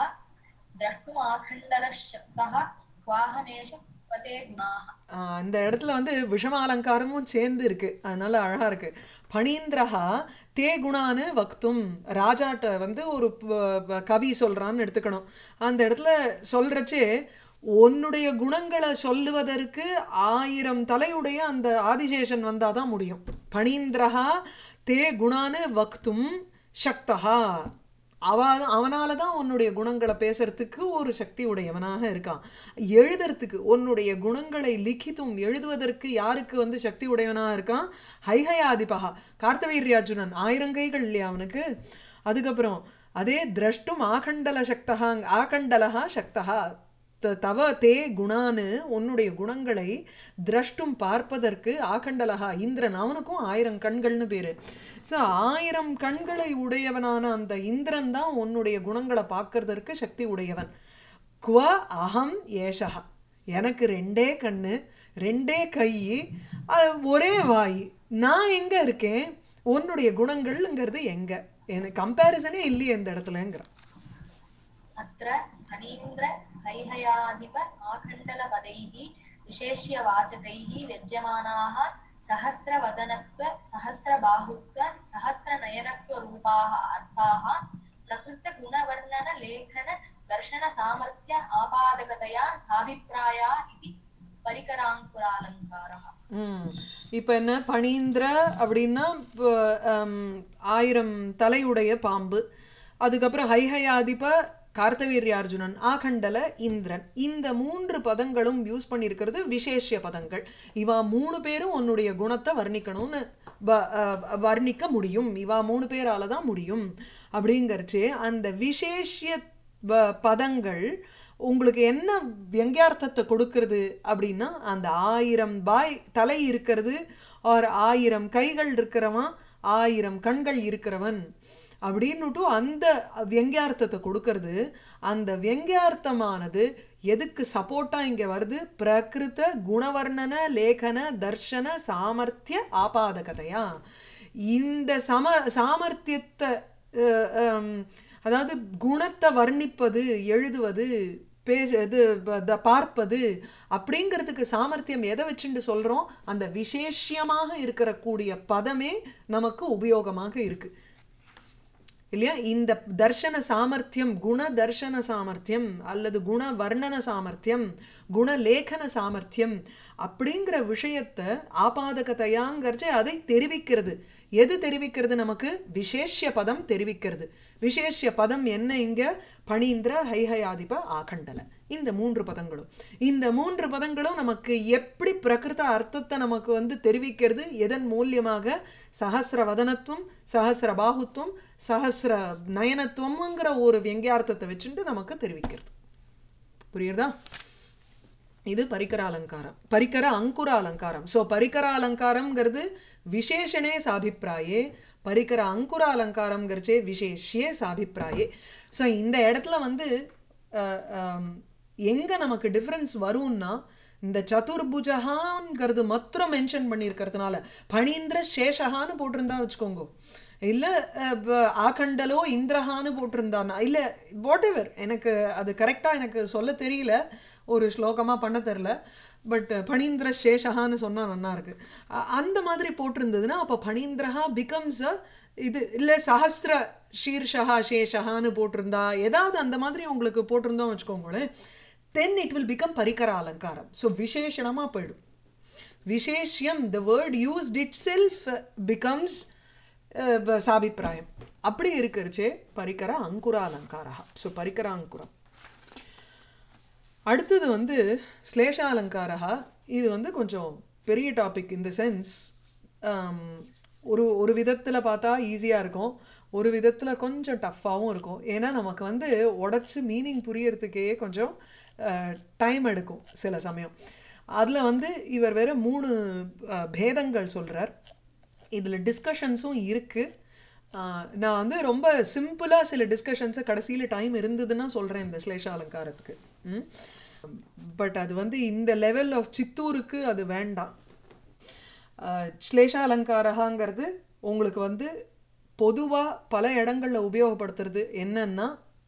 द्रष्टुमाखण्डलशब्दः क्वाहमेष पते गुणाः. அந்த இடத்துல வந்து விஷமாலங்காரமும் சேர்ந்து இருக்கு, அதனால அழகா இருக்கு. பணீந்திரஹா தே குணான்னு வக்தும், ராஜாட்ட வந்து ஒரு ப- ப- கவி சொல்றான்னு எடுத்துக்கணும். அந்த இடத்துல சொல்றச்சே உன்னுடைய குணங்களை சொல்லுவதற்கு ஆயிரம் தலையுடைய அந்த ஆதிசேஷன் வந்தாதான் முடியும். பணீந்திரஹா தே குணான்னு வக்தும் சக்தஹா, அவ அவனால தான் உன்னுடைய குணங்களை பேசுறதுக்கு ஒரு சக்தி உடையவனாக இருக்கான். எழுதுறதுக்கு உன்னுடைய குணங்களை லிখিத்தும் எழுதுவதற்கு யாருக்கு வந்து சக்தி உடையவனாக இருக்கான்? ஹைஹயாதிபகா, கார்த்தவீர்யார்ஜுனன், ஆயிரங்கைகள் இல்லையா அவனுக்கு. அதுக்கப்புறம் அதே திரஷ்டும் ஆகண்டல சக்தகா, ஆகண்டலஹா சக்தகா த- தவ தே குணான்னு, உன்னுடைய குணங்களை திரஷ்டும் பார்ப்பதற்கு ஆகண்டலகா இந்திரன், அவனுக்கும் ஆயிரம் கண்கள்னு பேரு. ஸோ ஆயிரம் கண்களை உடையவனான அந்த இந்திரன் தான் உன்னுடைய குணங்களை பார்க்கறதற்கு சக்தி உடையவன். குவ அகம் ஏஷகா, எனக்கு ரெண்டே கண்ணு, ரெண்டே கை, அஹ், ஒரே வாய், நான் எங்க இருக்கேன்? உன்னுடைய குணங்கள்ங்கிறது எங்க? எனக்கு கம்பேரிசனே இல்லையே இந்த இடத்துலங்கிறான். अत्र फणीन्द्र हैहयाधिप आखण्डलपदैः विशेष्यवाचकैः व्यज्यमानाः सहस्रवदनत्व सहस्रबाहुत्व सहस्रनयनत्वरूपाः अर्थाः प्रकृतगुणवर्णनलेखन दर्शनसामर्थ्य आपादकतया साभिप्राया इति परिकराङ्कुरालङ्कारः. ம் இப்போ என்ன பணீந்திர அப்படின்னா இப்போ, ஹம், ஆயிரம் தலையுடைய பாம்பு. அதுக்கப்புறம் ஹைஹயாதிப கார்த்தவீர்யார்ஜுனன், ஆகண்டல இந்திரன். இந்த மூன்று பதங்களும் யூஸ் பண்ணியிருக்கிறது விசேஷ பதங்கள். இவா மூணு பேரும் உன்னுடைய குணத்தை வர்ணிக்கணும்னு வ- அஹ், வர்ணிக்க முடியும், இவா மூணு பேரால தான் முடியும். அப்படிங்கிறச்சு அந்த விசேஷ ப- பதங்கள் உங்களுக்கு என்ன வியங்கியார்த்தத்தை கொடுக்கறது அப்படின்னா, அந்த ஆயிரம் பாய் தலை இருக்கிறது, ஆர் ஆயிரம் கைகள் இருக்கிறவன், ஆயிரம் கண்கள் இருக்கிறவன் அப்படின்னுட்டு அந்த வியங்கியார்த்தத்தை கொடுக்கறது. அந்த வியங்கியார்த்தமானது எதுக்கு சப்போர்ட்டா இங்க வருது? பிரகிருத குணவர்ணன லேகன தர்ஷன சாமர்த்திய ஆபாதகதையா. இந்த சம சாமர்த்தியத்தை, அஹ், ஹம், அதாவது குணத்தை வர்ணிப்பது, எழுதுவது, பேச இது ப- த- பார்ப்பது அப்படிங்கிறதுக்கு சாமர்த்தியம் எதை வச்சுட்டு சொல்றோம்? அந்த விசேஷமாக இருக்கிற கூடிய பதமே நமக்கு உபயோகமாக இருக்கு இல்லையா? இந்த தர்ஷன சாமர்த்தியம், குண தர்ஷன சாமர்த்தியம் அல்லது குண வர்ணன சாமர்த்தியம், குண லேகன சாமர்த்தியம் அப்படிங்கிற விஷயத்தை ஆபாதகத்தையாங்கிறச்சு அதை தெரிவிக்கிறது. எது தெரிவிக்கிறது? நமக்கு விசேஷ்ய பதம் தெரிவிக்கிறது. விசேஷ்ய பதம் என்ன இங்க? பணீந்திர ஹைஹயாதிப ஆகண்டல, இந்த மூன்று பதங்களும். இந்த மூன்று பதங்களும் நமக்கு எப்படி பிரகிருத அர்த்தத்தை நமக்கு வந்து தெரிவிக்கிறது? எதன் மூலியமாக? சஹஸ்ர வதனத்துவம், சஹஸ்ர பாகுத்துவம், சஹஸ்ர நயனத்துவம்ங்கிற ஒரு வியங்கியார்த்தத்தை வச்சுட்டு நமக்கு தெரிவிக்கிறது. புரியுறதா? இது பரிக்கர அலங்காரம், பரிக்கர அங்குர அலங்காரம். ஸோ பரிக்கர அலங்காரம்ங்கிறது விசேஷனே சாபிப்பிராயே, பரிக்கர அங்குர அலங்காரம்ங்கிறச்சே விசேஷியே சாபிப்பிராயே. ஸோ இந்த இடத்துல வந்து அஹ், ஆம், எங்க நமக்கு டிஃப்ரென்ஸ் வரும்னா, இந்த சதுர்புஜகான்ங்கிறது மாத்திரம் மென்ஷன் பண்ணியிருக்கிறதுனால, பணீந்திர சேஷகான்னு போட்டிருந்தா வச்சுக்கோங்க, இல்லை ஆகண்டலோ இந்திரஹான்னு போட்டிருந்தானா, இல்லை வாட் எவர், எனக்கு அது கரெக்டாக எனக்கு சொல்ல தெரியல, ஒரு ஸ்லோகமாக பண்ண தெரில. பட் பணீந்திர சேஷகான்னு சொன்னால் நல்லா இருக்கு. அ- அந்த மாதிரி போட்டிருந்ததுன்னா அப்போ பணீந்திரஹா பிகம்ஸ் அ இது, இல்லை சஹஸ்ர ஷீர்ஷா சேஷகான்னு போட்டிருந்தா, ஏதாவது அந்த மாதிரி உங்களுக்கு போட்டிருந்தோம் வச்சுக்கோங்களேன், தென் இட் வில் பிகம் பரிக்கர அலங்காரம். ஸோ விசேஷணமாக போயிடும். விசேஷ்யம், the word used itself becomes சாபிப்பிராயம். அப்படி இருக்கிறச்சே பரிக்கர அங்குர அலங்காரா. ஸோ பரிக்கர அங்குரம். அடுத்தது வந்து ஸ்லேஷாலங்காரா. இது வந்து கொஞ்சம் பெரிய டாபிக். இந்த சென்ஸ் ஒரு ஒரு விதத்தில் பார்த்தா ஈஸியாக இருக்கும், ஒரு விதத்தில் கொஞ்சம் டஃப்பாகவும் இருக்கும். ஏன்னா நமக்கு வந்து உடச்சி மீனிங் புரியறதுக்கே கொஞ்சம் டைம் எடுக்கும் சில சமயம். அதில் வந்து இவர் வேற மூணு அஹ், பேதங்கள் சொல்கிறார். இதில் டிஸ்கஷன்ஸும் இருக்குது. நான் வந்து ரொம்ப சிம்பிளாக சில டிஸ்கஷன்ஸை கடைசியில் டைம் இருந்ததுன்னா சொல்கிறேன் இந்த ஸ்லேஷ அலங்காரத்துக்கு. பட் அது வந்து இந்த லெவல் ஆஃப் சித்தூருக்கு அது வேண்டாம். ஸ்லேஷ அலங்காரங்கிறது உங்களுக்கு வந்து பொதுவாக பல இடங்களில் உபயோகப்படுத்துறது என்னன்னா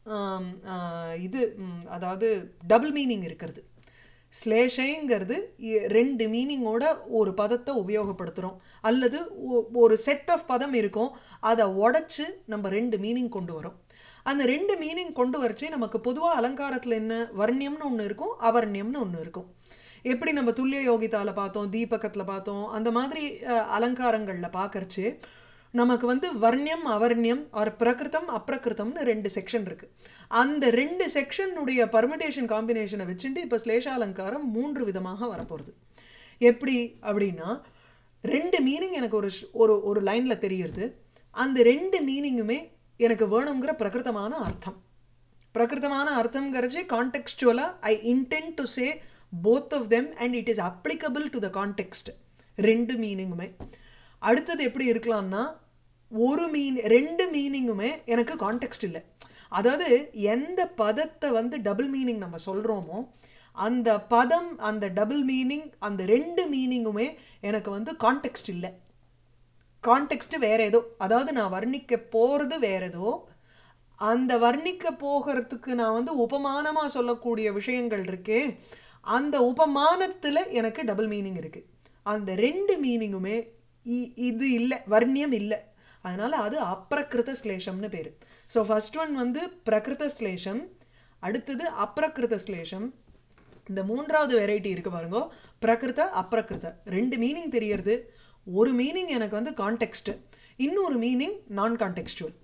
இது, அதாவது டபுள் மீனிங் இருக்கிறது. ஸ்லேஷைங்கிறது ரெண்டு மீனிங்கோட ஒரு பதத்தை உபயோகப்படுத்துகிறோம், அல்லது ஒரு செட் ஆஃப் பதம் இருக்கும், அதை உடச்சி நம்ம ரெண்டு மீனிங் கொண்டு வரோம். அந்த ரெண்டு மீனிங் கொண்டு வரைச்சி நமக்கு பொதுவாக அலங்காரத்தில் என்ன வர்ணியம்னு ஒன்று இருக்கும், அவர்ணியம்னு ஒன்று இருக்கும். எப்படி நம்ம துல்லிய யோகிதாவில் பார்த்தோம், தீபகத்தில் பார்த்தோம், அந்த மாதிரி அலங்காரங்களில் பார்க்கறச்சு நமக்கு வந்து வர்ணியம் அவர்ணியம் ஆர் பிரகிருத்தம் அப்பிரகிருத்தம்னு ரெண்டு செக்ஷன் இருக்குது. அந்த ரெண்டு செக்ஷனுடைய பர்மிட்டேஷன் காம்பினேஷனை வச்சுட்டு இப்போ ஸ்லேஷ அலங்காரம் மூன்று விதமாக வரப்போகிறது. எப்படி அப்படின்னா, ரெண்டு மீனிங் எனக்கு ஒரு ஒரு ஒரு லைனில் தெரியுது, அந்த ரெண்டு மீனிங்குமே எனக்கு வேணுங்கிற பிரகிருத்தமான அர்த்தம். பிரகிருத்தமான அர்த்தம்ங்கிறச்சு கான்டெக்ஸ்டுவலாக I intend to say both of them and it is applicable to the context. ரெண்டு மீனிங்குமே. அடுத்தது எப்படி இருக்கலாம்னா, ஒரு மீன் ரெண்டு மீனிங்குமே எனக்கு கான்டெக்ஸ்ட் இல்லை. அதாவது எந்த பதத்தை வந்து டபுள் மீனிங் நம்ம சொல்கிறோமோ அந்த பதம், அந்த டபுள் மீனிங், அந்த ரெண்டு மீனிங்குமே எனக்கு வந்து கான்டெக்ஸ்ட் இல்லை. கான்டெக்ஸ்ட் வேறு ஏதோ, அதாவது நான் வர்ணிக்க போகிறது வேறு ஏதோ, அந்த வர்ணிக்க போகிறதுக்கு நான் வந்து உபமானமாக சொல்லக்கூடிய விஷயங்கள் இருக்கே, அந்த உபமானத்தில் எனக்கு டபுள் மீனிங் இருக்குது. அந்த ரெண்டு மீனிங்குமே இது இல்லை, வர்ணியம் இல்லை. அதனால் அது அப்பிரகிருத ஸ்லேஷம்னு பேர். ஸோ ஃபஸ்ட் ஒன் வந்து பிரகிருத ஸ்லேஷம், அடுத்தது அப்பிரகிருத ஸ்லேஷம். இந்த மூன்றாவது வெரைட்டி இருக்குது பாருங்க, பிரகிருத அப்பிரகிருத. ரெண்டு மீனிங் தெரியறது, ஒரு மீனிங் எனக்கு வந்து கான்டெக்ஸ்ட்டு, இன்னொரு மீனிங் நான் கான்டெக்ஸ்டுவல்.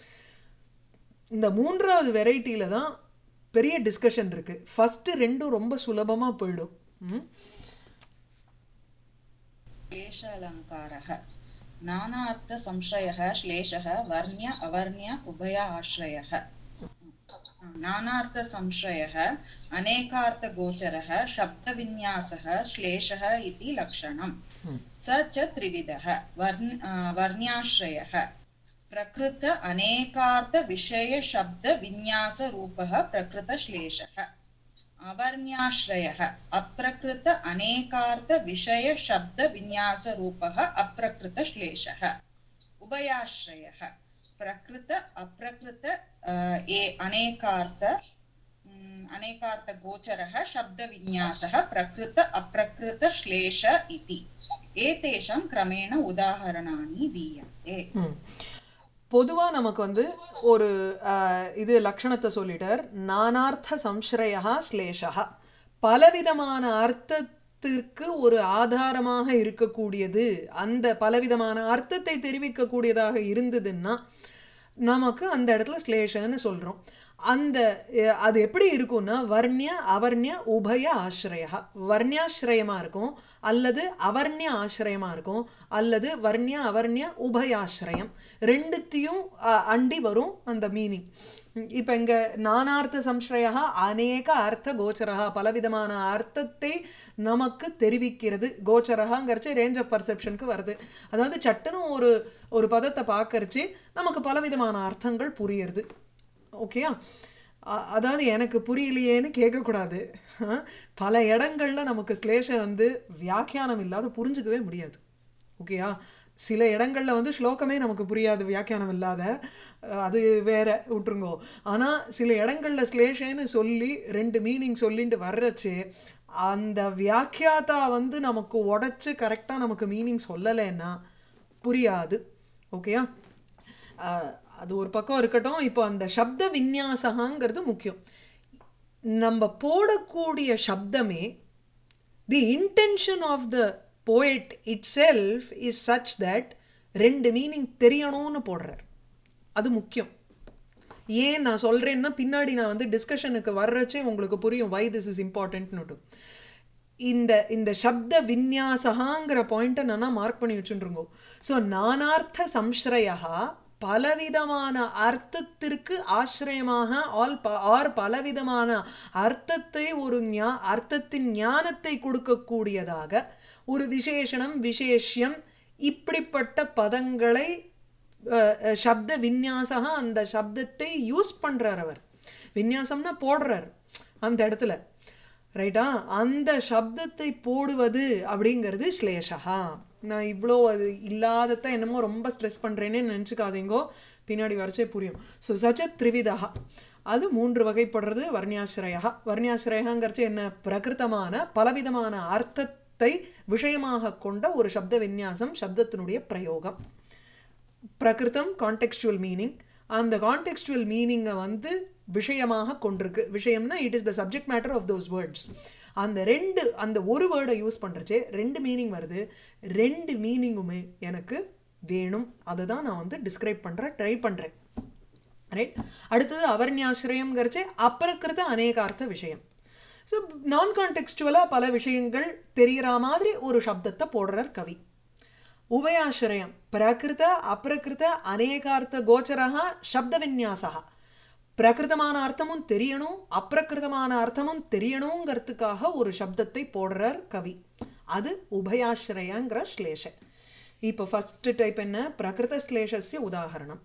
இந்த மூன்றாவது வெரைட்டியில் தான் பெரிய டிஸ்கஷன் இருக்குது. ஃபஸ்ட்டு ரெண்டும் ரொம்ப சுலபமாக போயிடும். क्लेश अलङ्कारः नानार्थ संशयः श्लेषः वर्ण्य अवर्ण्य उभय आश्रयः. नानार्थ संशयः अनेकार्थ गोचरः शब्दविन्यासः श्लेषः इति लक्षणम्. स च त्रिविधः. वर्ण्याश्रयः प्रकृत अनेकार्थ विषय शब्द विन्यास रूपः प्रकृत श्लेषः. अवर्ण्याश्रयः अप्रकृत अनेकार्थ विषय शब्द विन्यास रूपः अप्रकृत श्लेषः. उभयाश्रयः प्रकृत अप्रकृत ए अनेकार्थ अनेकार्थ गोचरः शब्द विन्यासः प्रकृत अप्रकृत श्लेष इति. एतेषां क्रमेण उदाहरणानि दीयन्ते. பொதுவாக நமக்கு வந்து ஒரு இது லக்ஷணத்தை சொல்லிட்டார். நானார்த்த சம்ஸ்ரயா ஸ்லேஷா, பலவிதமான அர்த்தத்திற்கு ஒரு ஆதாரமாக இருக்கக்கூடியது, அந்த பலவிதமான அர்த்தத்தை தெரிவிக்கக்கூடியதாக இருந்ததுன்னா நமக்கு அந்த இடத்துல ஸ்லேஷன்னு சொல்கிறோம். அந்த அது எப்படி இருக்கும்னா, வர்ணிய அவர்ணிய உபய ஆசிரயா, வர்ணியாசிரயமாக இருக்கும், அல்லது அவர்ணிய ஆசிரயமாக இருக்கும், அல்லது வர்ணிய அவர்ணிய உபயாசிரயம், ரெண்டுத்தையும் அண்டி வரும் அந்த மீனிங். இப்போ இங்கே நானார்த்த சம்ஸ்ரயா அநேக அர்த்த கோச்சரா, பலவிதமான அர்த்தத்தை நமக்கு தெரிவிக்கிறது. கோச்சரகாங்கிறச்சு ரேஞ்ச் ஆஃப் பர்செப்ஷனுக்கு வருது. அதாவது சட்டுன்னு ஒரு ஒரு பதத்தை பார்க்கறச்சு நமக்கு பலவிதமான அர்த்தங்கள் புரியுறது. ஓகேயா? அதாவது எனக்கு புரியலையேன்னு கேட்கக்கூடாது. பல இடங்களில் நமக்கு ஸ்லேஷம் வந்து வியாக்கியானம் இல்லாத புரிஞ்சிக்கவே முடியாது. ஓகேயா? சில இடங்களில் வந்து ஸ்லோகமே நமக்கு புரியாது வியாக்கியானம் இல்லாத, அது வேற விட்டுருங்கோ. ஆனால் சில இடங்களில் ஸ்லேஷன்னு சொல்லி ரெண்டு மீனிங் சொல்லிட்டு வர்றச்சு அந்த வியாக்கியாத்தா வந்து நமக்கு உடச்சி கரெக்டாக நமக்கு மீனிங் சொல்லலைன்னா புரியாது. ஓகேயா? அது ஒரு பக்கம் இருக்கட்டும். இப்போ அந்த சப்த விந்யாசங்கிறது முக்கியம். நம்ம போடக்கூடிய சப்தமே the intention of the poet itself is such that ரெண்டு மீனிங் தெரியணும்னு போடுறார். அது முக்கியம். ஏன் நான் சொல்கிறேன்னா பின்னாடி நான் வந்து டிஸ்கஷனுக்கு வர்றச்சே உங்களுக்கு புரியும் வை திஸ் இஸ் இம்பார்ட்டன்ட்னுட்டு. இந்த இந்த சப்த விந்யாசகாங்கிற பாயிண்ட்டை நான் மார்க் பண்ணி வச்சுருங்கோ. ஸோ நானார்த்த சம்ஸ்ரயா, பலவிதமான அர்த்தத்திற்கு ஆசிரியமாக ஆல் ப ஆர் பலவிதமான அர்த்தத்தை ஒரு ஞா அர்த்தத்தின் ஞானத்தை கொடுக்கக்கூடியதாக ஒரு விசேஷணம் விசேஷ்யம் இப்படிப்பட்ட பதங்களை அஹ், அஹ், சப்த விந்யாசா அந்த சப்தத்தை யூஸ் பண்றார் அவர். விந்யாசம்னா போடுறார் அந்த இடத்துல, ரைட்டா? அந்த சப்தத்தை போடுவது அப்படிங்கிறது ஸ்லேஷா. நான் இவ்வளோ அது இல்லாதத என்னமோ ரொம்ப ஸ்ட்ரெஸ் பண்ணுறேன்னு நினச்சிக்காதீங்கோ, பின்னாடி வரைச்சே புரியும். ஸோ சச்ச த்ரிவிதா, அது மூன்று வகைப்படுறது. வர்ணியாசிரயா, வர்ணியாசிரயாங்கிறச்சு என்ன? பிரகிருத்தமான பலவிதமான அர்த்தத்தை விஷயமாக கொண்ட ஒரு சப்த விந்யாசம், சப்தத்தினுடைய பிரயோகம். பிரகிருத்தம் கான்டெக்ஸ்டுவல் மீனிங், அந்த கான்டெக்ஸ்டுவல் மீனிங்கை வந்து விஷயமாக கொண்டிருக்கு. விஷயம்னா it is the subject matter of those words. அந்த ரெண்டு, அந்த ஒரு வேர்டை யூஸ் பண்ணுறச்சே ரெண்டு மீனிங் வருது. ரெண்டு மீனிங்குமே எனக்கு வேணும், அதை தான் நான் வந்து டிஸ்கிரைப் பண்ணுறேன், ட்ரை பண்ணுறேன். ரைட். அடுத்தது அவர்ணியாசிரயம்ங்கிறச்சே அப்பிரகிருத அநேகார்த்த விஷயம். ஸோ நான் கான்டெக்ஸ்டுவலாக பல விஷயங்கள் தெரிகிற மாதிரி ஒரு சப்தத்தை போடுறார் கவி. உபயாசிரயம் பிரகிருத அப்பிரகிருத அநேகார்த்த கோச்சரா சப்த விந்யாசா. பிரகிருதமான அர்த்தமும் தெரியணும், அப்பிரகிருதமான அர்த்தமும் தெரியணுங்கிறதுக்காக ஒரு சப்தத்தை போடுறார் கவி. அது உபயாசிரயங்கிற ஸ்லேஷ. இப்போ ஃபர்ஸ்ட் டைப் என்ன? பிரகிருத ஸ்லேஷஸ்ய உதாகரணம்.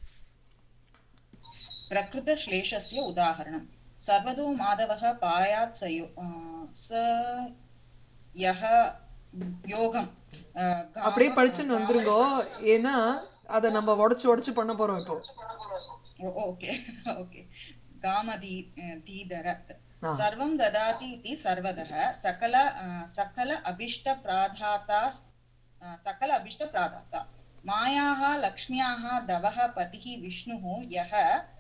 प्रकृतश्लेषस्य उदाहरणं सर्वतो माधवः पायात् स यो स यः योगं அப்படியே गाम படிச்சுன்னு गाम வந்துருங்கோ, ஏன்னா அதை நம்ம உடச்சு உடச்சு பண்ண போகிறோம் இப்போ. ओके ओके गामधी धीधरत् ஆ सर्वं ददाति इति सर्वतः सकल सकल अभीष्टप्रादाता सकल अभीष्टप्रादाता मायाः लक्ष्म्याः दवः पतिः विष्णुः यः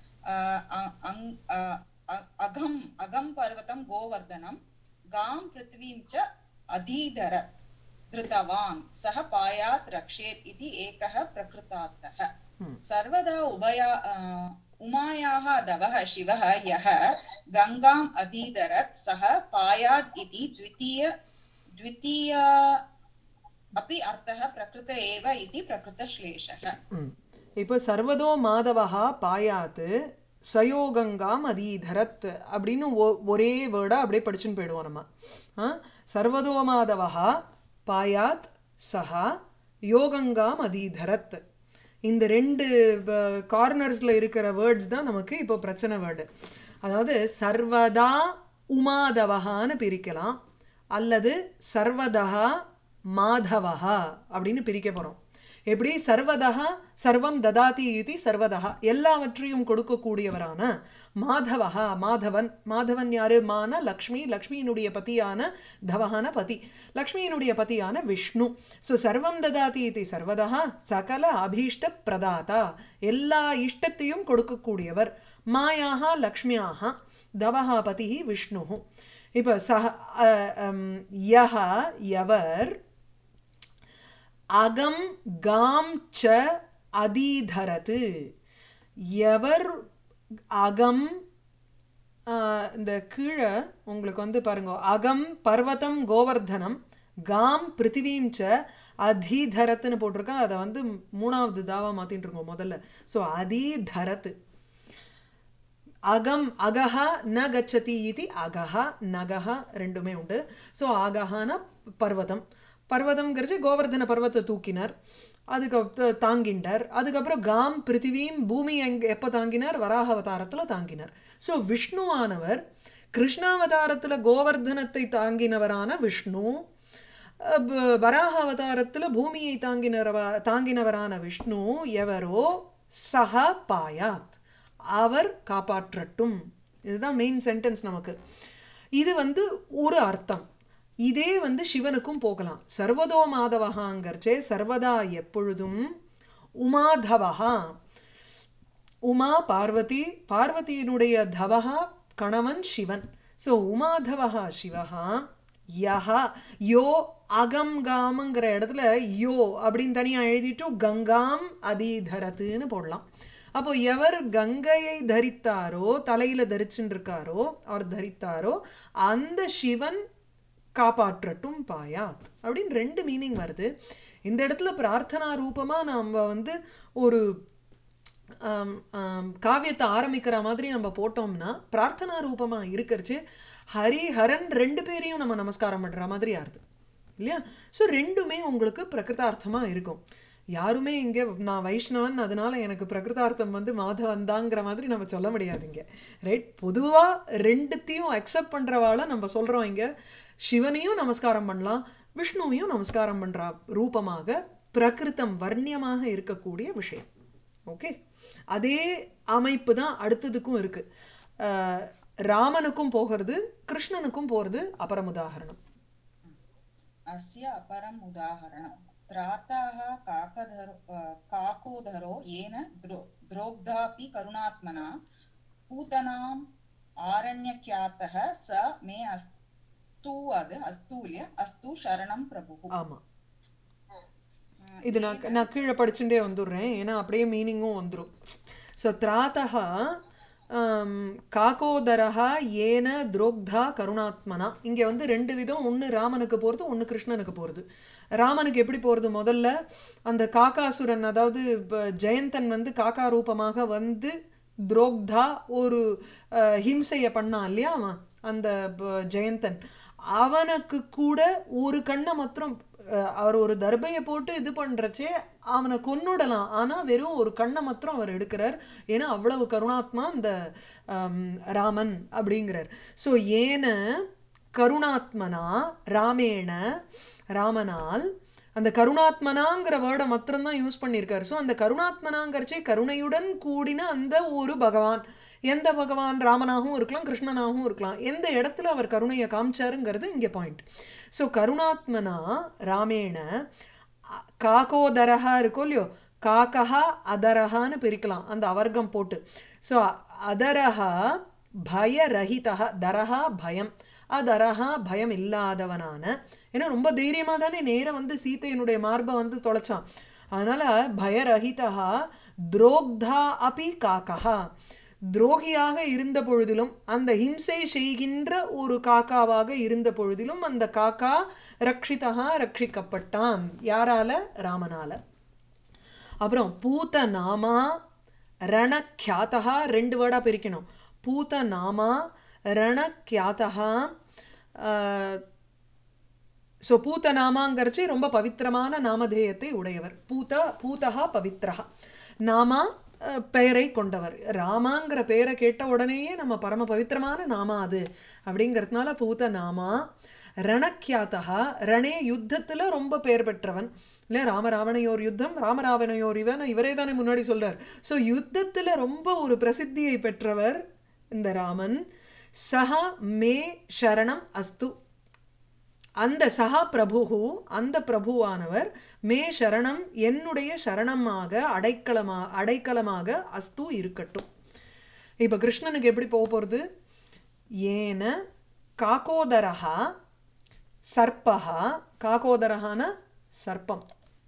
अगम अगम पर्वतं गोवर्धनं गां पृथ्वीं च अधीधरत् धृतवान् सः पायात् रक्षेत् इति एकः प्रकृतार्थः. सर्वदा उभया उमायाः दवः शिवः यः गङ्गाम् अधीधरत् सः पायात् इति द्वितीय द्वितीय अपि अर्थः प्रकृत एव इति प्रकृतश्लेषः. இப்போ சர்வதோ மாதவஹா பாயாத்து சயோகங்காம் அதீதரத் அப்படின்னு ஒரே வேர்டாக அப்படியே படிச்சுன்னு போயிடுவோம் நம்ம. சர்வதோ மாதவஹா பாயாத் சஹா யோகங்காம் அதீதரத். இந்த ரெண்டு கார்னர்ஸில் இருக்கிற வேர்ட்ஸ் தான் நமக்கு இப்போ பிரச்சனை வேர்டு. அதாவது சர்வதா உமாதவஹான்னு பிரிக்கலாம், அல்லது சர்வதா மாதவஹா அப்படின்னு பிரிக்க போகிறோம். எப்படி? சர்வதா சர்வம் ததாதி இது சர்வதா, எல்லாவற்றையும் கொடுக்கக்கூடியவரான மாதவஹா, மாதவன். மாதவன் யாரு? மான லக்ஷ்மி, லக்ஷ்மியினுடைய பத்தியான தவஹான பதி, லக்ஷ்மியினுடைய பத்தியான விஷ்ணு. ஸோ சர்வம் ததாதி இது சர்வதா சகல அபீஷ்ட பிரதாதா, எல்லா இஷ்டத்தையும் கொடுக்கக்கூடியவர். மாயாக லக்ஷ்மியாக தவஹா பதி விஷ்ணு. இப்போ சஹ யஹ யவர் அகம் காம் ச அதீதரது, எவர் அகம், இந்த கீழே உங்களுக்கு வந்து பாருங்க, அகம் பர்வதம் கோவர்தனம் காம் பிருத்திவீம் ச அதீதரத்துன்னு போட்டிருக்கேன். அதை வந்து மூணாவது தாவா மாற்றிட்டு இருக்கோம் முதல்ல. ஸோ அதீதரத்து அகம் அகஹா ந கச்சதி இது அகஹா நகஹா ரெண்டுமே உண்டு. ஸோ அகஹான பர்வதம், பர்வதம்ங்கிறது கோவர்தன பர்வத்தை தூக்கினார், அதுக்கு தாங்கிண்டார். அதுக்கப்புறம் காம் பிருத்திவீம் பூமி எங்க எப்போ தாங்கினார்? வராக அவதாரத்தில் தாங்கினார். ஸோ விஷ்ணுவானவர் கிருஷ்ணாவதாரத்தில் கோவர்தனத்தை தாங்கினவரான விஷ்ணு, வராக அவதாரத்தில் பூமியை தாங்கினவ தாங்கினவரான விஷ்ணு எவரோ சஹ பாயாத், அவர் காப்பாற்றட்டும். இதுதான் மெயின் சென்டென்ஸ் நமக்கு. இது வந்து ஒரு அர்த்தம். இதே வந்து சிவனுக்கும் போகலாம். சர்வதோ மாதவஹாங்கிறச்சே சர்வதா எப்பொழுதும், உமாதவஹா உமா பார்வதி, பார்வதியினுடைய தவஹா கணவன் சிவன். ஸோ உமாதவஹா சிவஹா யஹா யோ அகம் காமங்கிற இடத்துல யோ அப்படின்னு தனியாக எழுதிட்டு கங்காம் அதீதரத்துன்னு போடலாம். அப்போ எவர் கங்கையை தரித்தாரோ, தலையில் தரிச்சுட்டு இருக்காரோ, அவர் தரித்தாரோ, அந்த சிவன் காப்பாற்றட்டும் பாயாத் அப்படின்னு ரெண்டு மீனிங் வருது. இந்த இடத்துல பிரார்த்தனா ரூபமாக நம்ம வந்து ஒரு காவியத்தை ஆரம்பிக்கிற மாதிரி நம்ம போட்டோம்னா பிரார்த்தனா ரூபமாக இருக்கிறச்சு ஹரி ஹரன் ரெண்டு பேரையும் நம்ம நமஸ்காரம் பண்ணுற மாதிரி ஆகுது. இல்லையா? ஸோ ரெண்டுமே உங்களுக்கு பிரகிருதார்த்தமாக இருக்கும். யாருமே இங்கே நான் வைஷ்ணவன் அதனால எனக்கு பிரகிருதார்த்தம் வந்து மாதவன் தாங்கிற மாதிரி நம்ம சொல்ல முடியாது இங்கே, ரைட்? பொதுவாக ரெண்டுத்தையும் அக்செப்ட் பண்ணுறவாளை நம்ம சொல்கிறோம். இங்கே சிவனையும் நமஸ்காரம் பண்ணலாம், விஷ்ணுவையும் நமஸ்காரம் பண்ணுறா ரூபமாக பிரகிருத்தம் வர்ணியமாக இருக்கக்கூடிய விஷயம். ஓகே, அதே அமைப்பு தான் அடுத்ததுக்கும் இருக்குது. ராமனுக்கும் போகிறது, கிருஷ்ணனுக்கும் போகிறது அபரம் உதாகரணம். अस्य अपरम् उदाहरणं त्राताः काकधरो काकोधरो येन द्रो द्रोग्धापि करुणात्मना पूतनाम् आरण्यख्यातः स मे अस्तु अद् अस्तूल्य अस्तु शरणं प्रभुः. ஆமாம், இது நான் நான் கீழே படிச்சுட்டே வந்துடுறேன், ஏன்னா அப்படியே மீனிங்கும் வந்துடும். ஸோ திராத்தா காக்கோதரஹா ஏன துரோக்தா கருணாத்மனா, இங்கே வந்து ரெண்டு விதம், ஒன்று ராமனுக்கு போகிறது, ஒன்று கிருஷ்ணனுக்கு போகிறது. ராமனுக்கு எப்படி போகிறது? முதல்ல அந்த காக்காசுரன், அதாவது ஜெயந்தன் வந்து காக்கா ரூபமாக வந்து துரோக்தா ஒரு ஹிம்சையை பண்ணான் இல்லையா அவன், அந்த ஜெயந்தன், அவனுக்கு கூட ஒரு கண்ணை மாத்திரம் அவர் ஒரு தர்பையை போட்டு இது பண்ணுறச்சே அவனை கொன்னுடலாம், ஆனால் வெறும் ஒரு கண்ணை மாத்திரம் அவர் எடுக்கிறார். ஏன்னா அவ்வளவு கருணாத்மா இந்த ராமன் அப்படிங்கிறார். ஸோ ஏன கருணாத்மனா ராமேண, ராமனால், அந்த கருணாத்மனாங்கிற வேர்டை மாத்திரம்தான் யூஸ் பண்ணியிருக்காரு. ஸோ அந்த கருணாத்மனாங்கிறச்சே கருணையுடன் கூடின அந்த ஒரு பகவான், எந்த பகவான்? ராமனாகவும் இருக்கலாம், கிருஷ்ணனாகவும் இருக்கலாம். எந்த இடத்துல அவர் கருணையை காமிச்சாருங்கிறது இங்கே பாயிண்ட். ஸோ கருணாத்மனா ராமேண காக்கோதரஹா இருக்கோ இல்லையோ, காக்கா அதரஹான்னு பிரிக்கலாம் அந்த அவர்க்கம் போட்டு. ஸோ அதரஹா பயரஹிதா, தரஹா பயம், அதரஹா பயம் இல்லாதவனான, ஏன்னா ரொம்ப தைரியமாக தானே நேரம் வந்து சீத்தையினுடைய மார்பை வந்து தொலைச்சான். அதனால் பயரஹிதா துரோக்தா அபி காக்கா, துரோகியாக இருந்த பொழுதிலும், அந்த ஹிம்சை செய்கின்ற ஒரு காக்காவாக இருந்த பொழுதிலும் அந்த காக்கா ரக்ஷிதா ரட்சிக்கப்பட்டான். யாரால? ராமனால. அப்புறம் பூத நாமா ரணக்கியாத்தா, ரெண்டு வேர்டா பிரிக்கணும். பூத நாமா ரணக்கியாத்தா. ஸோ பூத்த நாமாங்கிறச்சு ரொம்ப பவித்திரமான நாமதேயத்தை உடையவர். பூத பூதா பவித்ரஹா, நாமா பெயரை கொண்டவர். ராமாங்கிற பெயரை கேட்ட உடனேயே நம்ம பரம பவித்திரமான நாமா அது அப்படிங்கிறதுனால பூத நாமா. ரணக்கியாத்தா, ரணே யுத்தத்தில் ரொம்ப பெயர் பெற்றவன் இல்லையா? ராமராவணையோர் யுத்தம், ராமராவணையோர் இவன் இவரே தானே முன்னாடி சொல்கிறார். ஸோ யுத்தத்தில் ரொம்ப ஒரு பிரசித்தியை பெற்றவர் இந்த ராமன். சஹா மே சரணம் அஸ்து, அந்த சஹா பிரபு, அந்த பிரபுவானவர் மே சரணம், என்னுடைய சரணமாக அடைக்கலமா அடைக்கலமாக அஸ்து இருக்கட்டும். இப்போ கிருஷ்ணனுக்கு எப்படி போக போகிறது? ஏன காக்கோதரஹா சர்பஹா, காக்கோதரஹான சர்ப்பம்,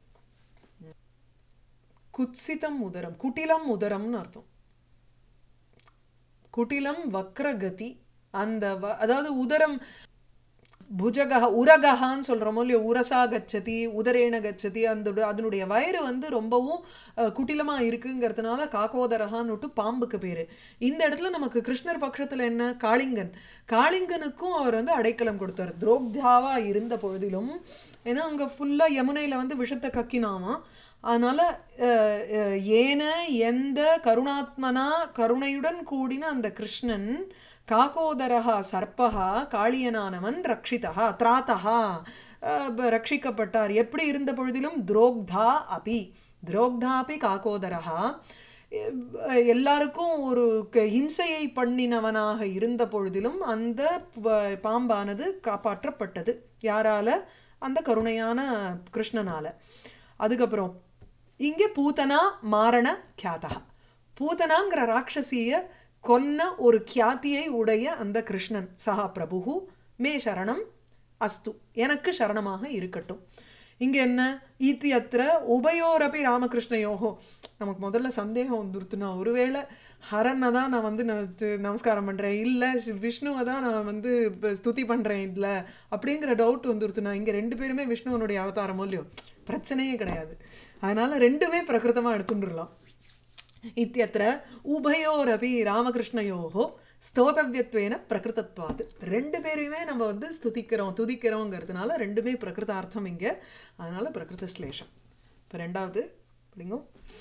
குத்சிதம் உதரம், குட்டிலம் உதரம்னு அர்த்தம். குட்டிலம் வக்ரகதி, அந்த அதாவது உதரம் புஜகா உரகஹான்னு சொல்கிறோமோ இல்லையோ, உரசா கச்சதி உதரேன கச்சதி, அந்த அதனுடைய வயிறு வந்து ரொம்பவும் குட்டிலமாக இருக்குங்கிறதுனால காக்கோதரகான்னு விட்டு பாம்புக்கு பேர். இந்த இடத்துல நமக்கு கிருஷ்ணர் பட்சத்தில் என்ன? காளிங்கன், காளிங்கனுக்கும் அவர் வந்து அடைக்கலம் கொடுத்தார் துரோக்தாவாக இருந்த பொழுதிலும். ஏன்னா அங்கே ஃபுல்லாக யமுனையில் வந்து விஷத்தை கக்கினாமா. அதனால் ஏன எந்த கருணாத்மனா, கருணையுடன் கூடின அந்த கிருஷ்ணன், காக்கோதரஹா சர்பஹா, காளியனானவன், ரக்ஷிதா திராத்தஹா ரட்சிக்கப்பட்டார். எப்படி இருந்த பொழுதிலும்? துரோக்தா அபி, துரோக்தா அபி காக்கோதரஹா, எல்லாருக்கும் ஒரு ஹிம்சையை பண்ணினவனாக இருந்த பொழுதிலும் அந்த பாம்பானது காப்பாற்றப்பட்டது. யாரால? அந்த கருணையான கிருஷ்ணனால. அதுக்கப்புறம் இங்கே பூதனா மாரண கியாதா, பூதனாங்கிற ராட்சசிய கொன்ன ஒரு கியாத்தியை உடைய அந்த கிருஷ்ணன், சஹா பிரபு மே சரணம் அஸ்து, எனக்கு சரணமாக இருக்கட்டும். இங்கே என்ன? ஈத்தியத்திர உபயோரப்பி ராமகிருஷ்ணயோகோ. நமக்கு முதல்ல சந்தேகம் வந்துருத்துனா, ஒருவேளை ஹரனை தான் நான் வந்து நமஸ்காரம் பண்ணுறேன், இல்லை விஷ்ணுவை தான் நான் வந்து ஸ்துதி பண்ணுறேன் இல்லை அப்படிங்கிற டவுட் வந்துருத்துனா, இங்கே ரெண்டு பேருமே விஷ்ணுவனுடைய அவதாரமோ இல்லையோ, பிரச்சனையே கிடையாது. அதனால் ரெண்டுமே பிரகிருத்தமாக எடுத்துட்டுலாம். இத்தியத்திர உபயோரபி ராமகிருஷ்ணயோகோ ஸ்தோதவ்யத்வேன பிரகிருதத்வாது. ரெண்டு பேரையுமே நம்ம வந்து ஸ்துதிக்கிறோம் துதிக்கிறோங்கிறதுனால ரெண்டுமே பிரகிருதார்த்தம் இங்கே, அதனால பிரகிருத ஸ்லேஷம். இப்போ ரெண்டாவது அப்படிங்கோ.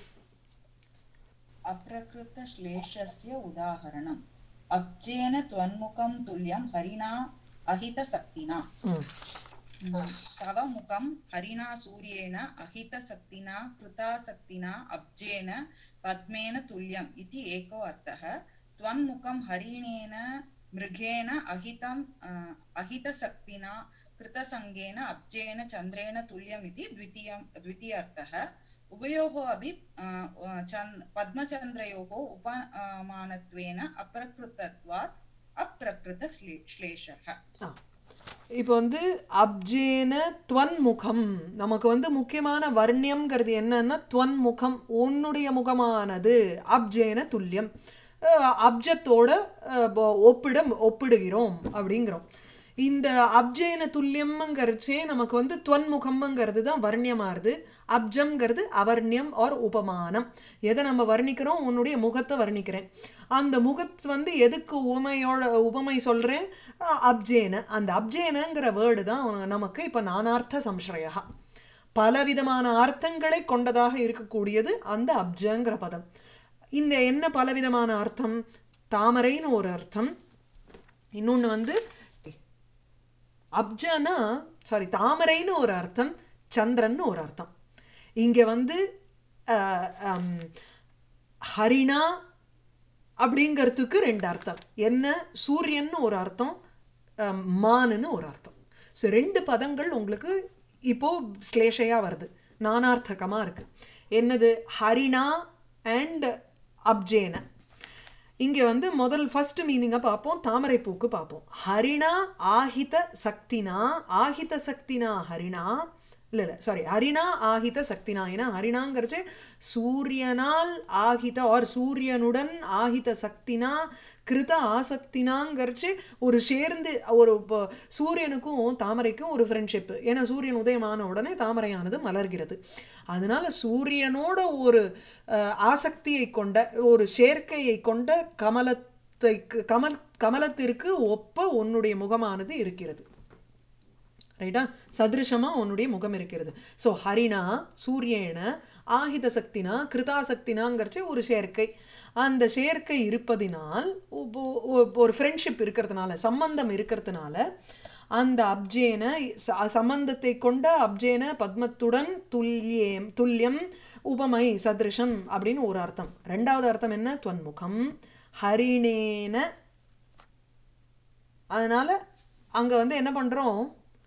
अप्रकृतश्लेषस्य उदाहरणम् अब्जेन त्वन्मुखं तुल्यं हरिणा अहितशक्तिना तव मुखं हरिणा सूर्येण अहितशक्तिना कृताशक्तिना अब्जेन पद्मेन तुल्यम् इति एको अर्थः. त्वन्मुखं हरिणेन मृगेण अहितं अहितशक्तिना कृतसङ्गेन अब्जेन चन्द्रेण तुल्यम् इति द्वितीयं द्वितीयार्थः. उभयोः अपि पद्मचन्द्रयोः उपमानत्वेन अप्रकृतत्वात् अप्रकृतश्लेषः. இப்போ வந்து அப்ஜேன துவன்முகம், நமக்கு வந்து முக்கியமான வர்ணியம்ங்கிறது என்னன்னா துவன்முகம், உன்னுடைய முகமானது அப்ஜேன துல்லியம், அப்ஜத்தோட ஒப்பிட ஒப்பிடுகிறோம் அப்படிங்கிறோம். இந்த அப்ஜேன துல்லியம்ங்கிறச்சே நமக்கு வந்து துவன்முகம்ங்கிறது தான் வர்ணியமாகுது. அப்ஜம்ங்கிறது அவர்ணியம் ஆர் உபமானம். எதை நம்ம வர்ணிக்கிறோம்? உன்னுடைய முகத்தை வர்ணிக்கிறேன். அந்த முகத்து வந்து எதுக்கு உபமையோட உபமை சொல்கிறேன்? அப்ஜேன. அந்த அப்ஜேனங்கிற வேர்டு தான் நமக்கு இப்போ நானார்த்த சம்ஸ்ரயா, பலவிதமான அர்த்தங்களை கொண்டதாக இருக்கக்கூடியது அந்த அப்ஜங்கிற பதம். இந்த என்ன பலவிதமான அர்த்தம்? தாமரைன்னு ஒரு அர்த்தம், இன்னொன்று வந்து அப்ஜனா சாரி தாமரைன்னு ஒரு அர்த்தம், சந்திரன்னு ஒரு அர்த்தம். இங்கே வந்து ஹரிணா அப்படிங்கிறதுக்கு ரெண்டு அர்த்தம். என்ன? சூரியன்னு ஒரு அர்த்தம், மானுன்னு ஒரு அர்த்தம். ஸோ ரெண்டு பதங்கள் உங்களுக்கு இப்போது ஸ்லேஷையாக வருது, நானார்த்தகமாக இருக்குது. என்னது? ஹரிணா அண்ட் அப்ஜேன. இங்கே வந்து முதல் ஃபர்ஸ்ட் மீனிங்கை பார்ப்போம், தாமரை பூக்கு பார்ப்போம். ஹரிணா ஆஹித சக்தினா, ஆஹித சக்தினா ஹரிணா, இல்லை இல்லை சாரி ஹரிணா ஆஹித சக்தினா. ஏன்னா ஹரிணாங்கிறச்சு சூரியனால் ஆஹித ஆர் சூரியனுடன் ஆஹித சக்தினா கிருத ஆசக்தினாங்கிறச்சு ஒரு சேர்ந்து ஒரு சூரியனுக்கும் தாமரைக்கும் ஒரு ஃப்ரெண்ட்ஷிப்பு. ஏன்னா சூரியன் உதயமான உடனே தாமரையானது மலர்கிறது. அதனால சூரியனோட ஒரு ஆசக்தியை கொண்ட ஒரு சேர்க்கையை கொண்ட கமலத்தை கமல் கமலத்திற்கு ஒப்ப உன்னுடைய முகமானது இருக்கிறது. ரைட்டா? சதிருஷமாக உன்னுடைய முகம் இருக்கிறது. ஸோ ஹரிணா சூரியன, ஆஹித சக்தினா கிருதாசக்தினாங்கிறச்சு ஒரு சேர்க்கை. அந்த சேர்க்கை இருப்பதினால் ஒரு ஃப்ரெண்ட்ஷிப் இருக்கிறதுனால, சம்பந்தம் இருக்கிறதுனால அந்த அப்ஜேன சம்பந்தத்தை கொண்ட அப்ஜேன பத்மத்துடன் துல்லியம் துல்லியம் உபமை சதிருஷம் அப்படின்னு ஒரு அர்த்தம். ரெண்டாவது அர்த்தம் என்ன? துவன்முகம் ஹரிணேன. அதனால் அங்கே வந்து என்ன பண்ணுறோம்?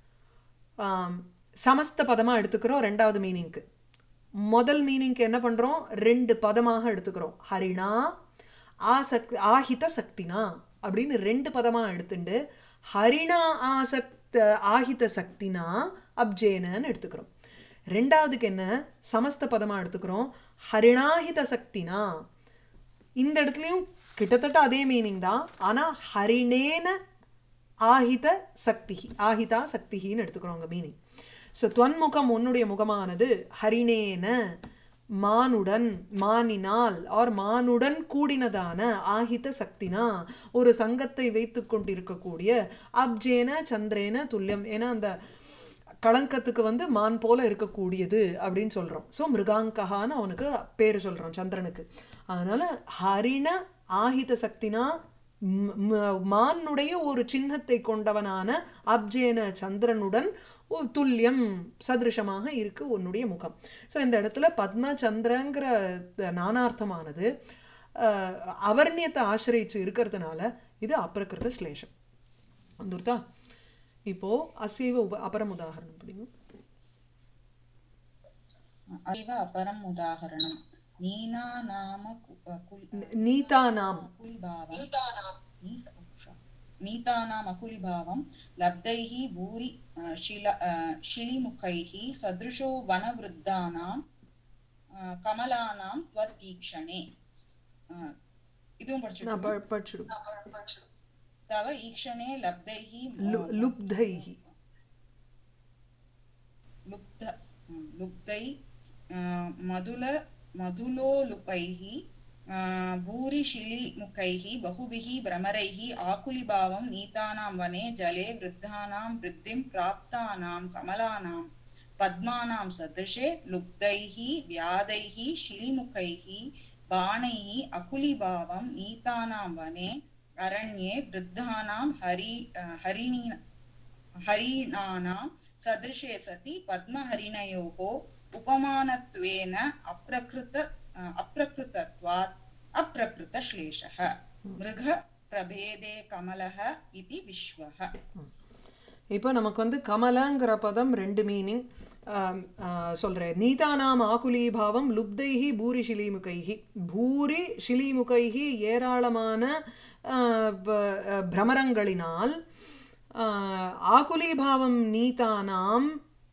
சமஸ்த பதமாக எடுத்துக்கிறோம் ரெண்டாவது மீனிங்க்கு. முதல் மீனிங்க்கு என்ன பண்ணுறோம்? ரெண்டு பதமாக எடுத்துக்கிறோம். ஹரிணா ஆசக் ஆஹித சக்தினா அப்படின்னு ரெண்டு பதமாக எடுத்துட்டு ஹரிணா ஆசக்த ஆஹித சக்தினா அப்ஜேனன்னு எடுத்துக்கிறோம். ரெண்டாவதுக்கு என்ன? சமஸ்த பதமாக எடுத்துக்கிறோம். ஹரிணாஹித சக்தினா. இந்த இடத்துலையும் கிட்டத்தட்ட அதே மீனிங் தான், ஆனால் ஹரிணேன ஆஹித சக்தி, ஆஹிதா சக்தின்னு எடுத்துக்கிறோங்க மீனிங். ஸோ துவன்முகம் உன்னுடைய முகமானது ஹரிணேன மானுடன், மானினால் ஆர் மானுடன் கூடினதான, ஆஹித சக்தினா ஒரு சங்கத்தை வைத்து கொண்டிருக்கக்கூடிய, அப்ஜேன சந்திரேன துல்லியம். ஏன்னா அந்த களங்கத்துக்கு வந்து மான் போல இருக்கக்கூடியது அப்படின்னு சொல்கிறோம். ஸோ மிருகாங்ககான்னு அவனுக்கு பேர் சொல்கிறோம் சந்திரனுக்கு. அதனால் ஹரிண ஆஹித சக்தினா மானுடைய ஒரு சின்னத்தை கொண்டவனான அப்ஜேன சந்திரனுடன் துல்லியம் சதிருஷமாக இருக்கு உன்னுடைய முகம். ஸோ இந்த இடத்துல பத்ம சந்திரங்கிற நானார்த்தமானது அவர்ணியத்தை ஆசிரியிச்சு இருக்கிறதுனால இது அப்ரகிருத ஸ்லேஷம் வந்துருத்தா. இப்போ அசைவ உப அபரம் உதாகரணம் படிங்க. அசைவ அபரம் உதாகரணம் நீனா நாம நீதா நாம் குலிபாவம் நீதானாம் அகுலிபாவம் லப்தைஹ பூரி ஷில ஷிலிமுகைஹ சத்ருஷோ வனவிருத்தானாம் கமலானாம் த்வதீக்ஷணே. இதுவும் படிச்சுடுமா? படிச்சுடும். தவ ஈக்ஷணே லப்தைஹ லுப்தைஹ லுப்த லுப்தை மதுல மதுலோலுபைஹ भूरि शिलीमुखैः बहुभिः भ्रमरैः आकुलिभावं नीतानां वने जले वृद्धानां वृद्धिं प्राप्तानां कमलानां पद्मानां सदृशे लुब्धैः व्याधैः शिलीमुखैः बाणैः अकुलिभावं नीतानां वने अरण्ये वृद्धानां हरि हरिणी हरिणानां सदृशे सति पद्महरिणयोः उपमानत्वेन अप्रकृत अप्रकृतत्वात् अप्रकृतश्लेषः मृगप्रभेदे कमलः इति विश्वः. இப்போ நமக்கு வந்து கமலங்கிற பதம் ரெண்டு மீனிங் சொல்கிறேன். நீதானாம் ஆகுலீபாவம் லுப்தைஹி பூரி ஷிலீமுகைஹி. பூரி ஷிலீமுகைஹி ஏராளமான பிரமரங்களினால் ஆகுலீபாவம் நீதானாம்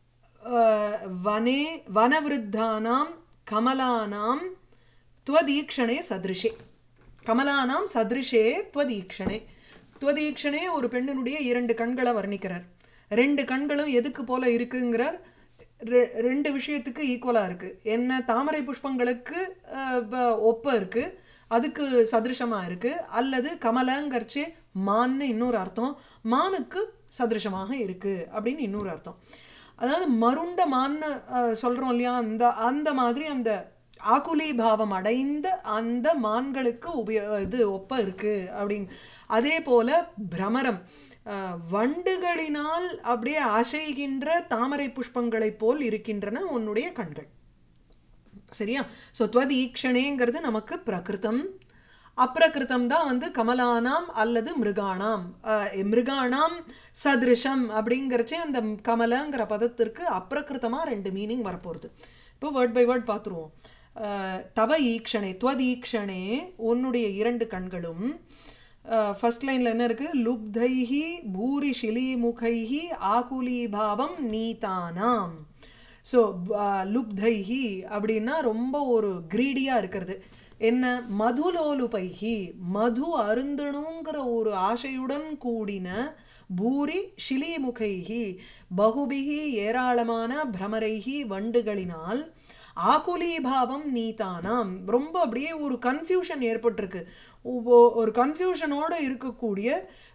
வனே வனவிருத்தானாம் கமலானாம் त्वदीक्षणे सदृशे. கமலானாம் சதிருஷே त्वदीक्षणे. त्वदीक्षणे ஒரு பெண்ணினுடைய இரண்டு கண்களை வர்ணிக்கிறார். ரெண்டு கண்களும் எதுக்கு போல இருக்குங்கிறார். ரெண்டு விஷயத்துக்கு ஈக்குவலாக இருக்குது. என்ன தாமரை புஷ்பங்களுக்கு ஒப்ப இருக்குது, அதுக்கு சதிருஷமாக இருக்குது. அல்லது கமலங்கரிச்சு மான்னு இன்னொரு அர்த்தம், மானுக்கு சதிருஷமாக இருக்குது அப்படின்னு இன்னொரு அர்த்தம். அதாவது மருண்ட மான்னு சொல்கிறோம் இல்லையா, அந்த அந்த மாதிரி அந்த ஆகுலி பாவம் அடைந்த அந்த மான்களுக்கு உபயோ இது ஒப்ப இருக்குது அப்படிங். அதே போல் பிரமரம் வண்டுகளினால் அப்படியே அசைகின்ற தாமரை புஷ்பங்களைப் போல் இருக்கின்றன உன்னுடைய கண்கள். சரியா? ஸோ துவதீக்ஷணேங்கிறது நமக்கு பிரகிருதம். அப்பிரகிருதம் தான் வந்து கமலானாம் அல்லது மிருகாணாம். மிருகாணாம் சதிருஷம் அப்படிங்கிறச்சே அந்த கமலங்கிற பதத்திற்கு அப்பிரகிருத்தமாக ரெண்டு மீனிங் வரப்போகிறது. இப்போ வேர்ட் பை வேர்ட் பார்த்துருவோம். தவ ஈக்ஷணே துவதீக்ஷணே உன்னுடைய இரண்டு கண்களும். ஃபர்ஸ்ட் லைனில் என்ன இருக்குது? லுப்தைஹி பூரி ஷிலீமுகைஹி ஆகுலீபாவம் நீதானாம். ஸோ லுப்தைஹி அப்படின்னா ரொம்ப ஒரு கிரீடியாக இருக்கிறது. என்ன? மதுலோலுபைஹி மது அருந்தணுங்கிற ஒரு ஆசையுடன் கூடின பூரி ஷிலீமுகைஹி பகுபிஹி ஏராளமான பிரமரைஹி வண்டுகளினால் ஆகுலீபாவம் நீதானாம் ரொம்ப அப்படியே ஒரு கன்ஃபியூஷன் ஏற்பட்டிருக்கு. ஒரு கன்ஃபியூஷனோடு இருக்கக்கூடிய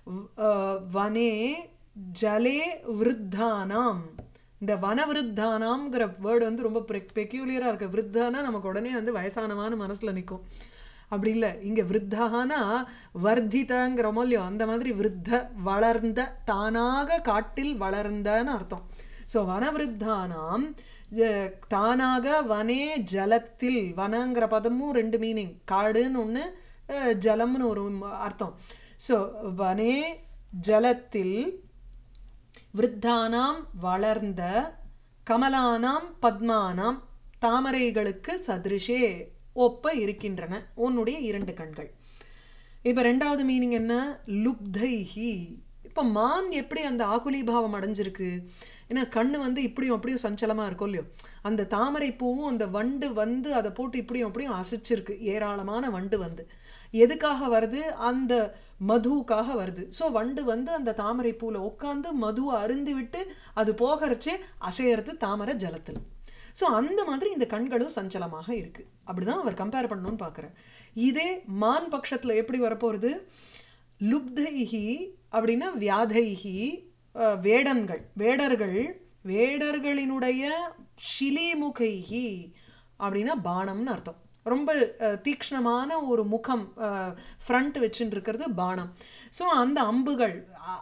வனே ஜலே விருத்தானாம். இந்த வனவிருத்தானாம்ங்கிற வேர்டு வந்து ரொம்ப பெக்யூலியராக இருக்குது. விருத்தானா நமக்கு உடனே வந்து வயசானவான்னு மனசில் நிற்கும். அப்படி இல்லை, இங்கே விருத்தானா வர்த்திதங்கிற மூலியம் அந்த மாதிரி விருத்த வளர்ந்த, தானாக காட்டில் வளர்ந்தன்னு அர்த்தம். ஸோ வனவிருத்தானாம் தானாக வனே ஜலத்தில். வனங்கிற பதமும் ரெண்டு மீனிங், காடுன்னு ஒன்று ஜலம்னு ஒரு அர்த்தம். ஸோ வனே ஜலத்தில் விருத்தானாம் வளர்ந்த கமலானாம் பத்மானாம் தாமரைகளுக்கு சதிருஷே ஒப்ப இருக்கின்றன உன்னுடைய இரண்டு கண்கள். இப்போ ரெண்டாவது மீனிங் என்ன? லுப்தைஹி. இப்போ மான் எப்படி அந்த ஆகுலீபாவம் அடைஞ்சிருக்கு? ஏன்னா கண்ணு வந்து இப்படியும் அப்படியும் சஞ்சலமாக இருக்கும் இல்லையோ, அந்த தாமரை பூவும் அந்த வண்டு வந்து அதை போட்டு இப்படியும் அப்படியும் அசைச்சிருக்கு. ஏராளமான வண்டு வந்து எதுக்காக வருது? அந்த மதுவுக்காக வருது. ஸோ வண்டு வந்து அந்த தாமரை பூவில் உட்காந்து மதுவை அருந்து விட்டு அது போகிறச்சே அசையறது தாமரை ஜலத்தில். ஸோ அந்த மாதிரி இந்த கண்களும் சஞ்சலமாக இருக்குது. அப்படி தான் அவர் கம்பேர் பண்ணணும்னு பார்க்குறார். இதே மான் பட்சத்தில் எப்படி வரப்போகிறது? லுப்தைஹி அப்படின்னா வியாதைஹி வேடன்கள், வேடர்கள், வேடர்களினுடைய ஷிலீமுகைஹி அப்படின்னா பானம்னு அர்த்தம். ரொம்ப தீக்ஷ்ணமான ஒரு முகம் ஃப்ரண்ட் வச்சுட்டு இருக்கிறது பானம். ஸோ அந்த அம்புகள்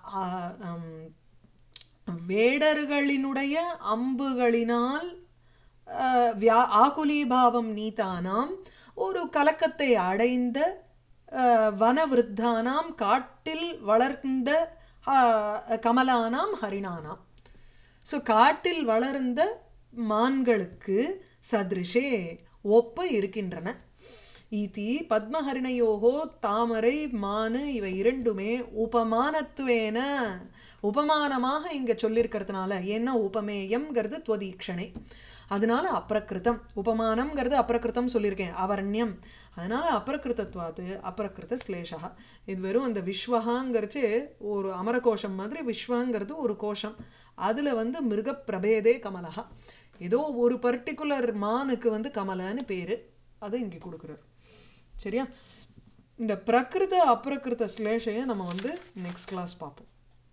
வேடர்களினுடைய அம்புகளினால் வியா ஆகுலீபாவம் நீதானாம் ஒரு கலக்கத்தை அடைந்த வனவிருத்தானாம் காட்டில் வளர்ந்த கமலானாம் ஹரிணானாம். ஸோ காட்டில் வளர்ந்த மான்களுக்கு சதிருஷே ஒப்பு இருக்கின்றன. ஈதி பத்மஹரிணையோகோ தாமரை மானு இவை இரண்டுமே உபமானத்துவேன உபமானமாக இங்கே சொல்லியிருக்கிறதுனால, ஏன்னா உபமேயம்ங்கிறது துவதீக்ஷணை, அதனால அப்பிரகிருத்தம். உபமானம்ங்கிறது அப்பிரகிருத்தம் சொல்லியிருக்கேன், அவரண்யம். அதனால் அப்பிரகிருத்தத்வாது அப்பிரகிருத்த ஸ்லேஷா. இது வெறும் அந்த விஸ்வகாங்கிறச்சு ஒரு அமரகோஷம் மாதிரி, விஸ்வங்கிறது ஒரு கோஷம், அதில் வந்து மிருக பிரபேதே கமலஹா, ஏதோ ஒரு பர்டிகுலர் மானுக்கு வந்து கமலன்னு பேர், அதை இங்கே கொடுக்குறார். சரியா? இந்த பிரகிருத அப்ரகிருத ஸ்லேஷையை நம்ம வந்து நெக்ஸ்ட் கிளாஸ் பார்ப்போம்.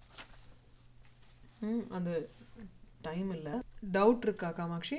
ம் அது டைம் இல்லை. டவுட் இருக்கா காமாட்சி?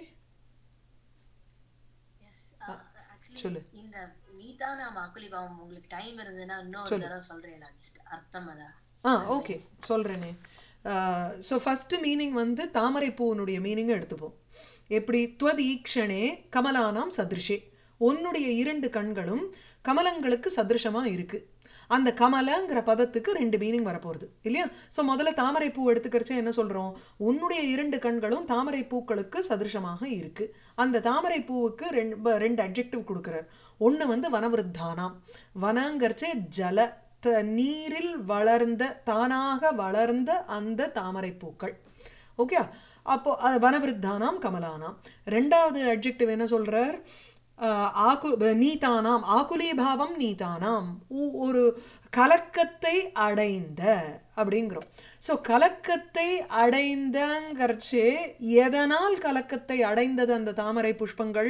ஆக்சுவலி சொல்லு. இந்த நீதானா மாக்குலி பாவம் உங்களுக்கு டைம் இருந்ததுன்னா இன்னொரு தடவை சொல்றேன் நான் ஜஸ்ட் அர்த்தம் அதான். ஆ ஓகே சொல்கிறேனே. ஸோ ஃபஸ்ட்டு மீனிங் வந்து தாமரை பூவினுடைய மீனிங்கை எடுத்துப்போம். எப்படி? துவதீக்ஷணே கமலானாம் சதிருஷே, உன்னுடைய இரண்டு கண்களும் கமலங்களுக்கு சதிருஷமாக இருக்குது. அந்த கமலங்கிற பதத்துக்கு ரெண்டு மீனிங் வரப்போகிறது இல்லையா? ஸோ முதல்ல தாமரை பூ எடுத்துக்கிறச்சே என்ன சொல்கிறோம்? உன்னுடைய இரண்டு கண்களும் தாமரை பூக்களுக்கு சதிருஷமாக இருக்குது. அந்த தாமரை பூவுக்கு ரெண்டு ரெண்டு அட்ஜெக்டிவ் கொடுக்குறார். ஒன்று வந்து வனவிருத்தானாம், வனங்கிறச்சே ஜல த நீரில் வளர்ந்த தானாக வளர்ந்த அந்த தாமரை பூக்கள். ஓகே, அப்போ அது வனவிருத்தானாம் கமலானாம். ரெண்டாவது அட்ஜெக்டிவ் என்ன சொல்கிறார்? ஆகு நீதானாம் ஆகுலீபாவம் நீதானாம், ஒரு கலக்கத்தை அடைந்த அப்படிங்கிறோம். ஸோ கலக்கத்தை அடைந்தங்கிறச்சே எதனால் கலக்கத்தை அடைந்தது அந்த தாமரை புஷ்பங்கள்?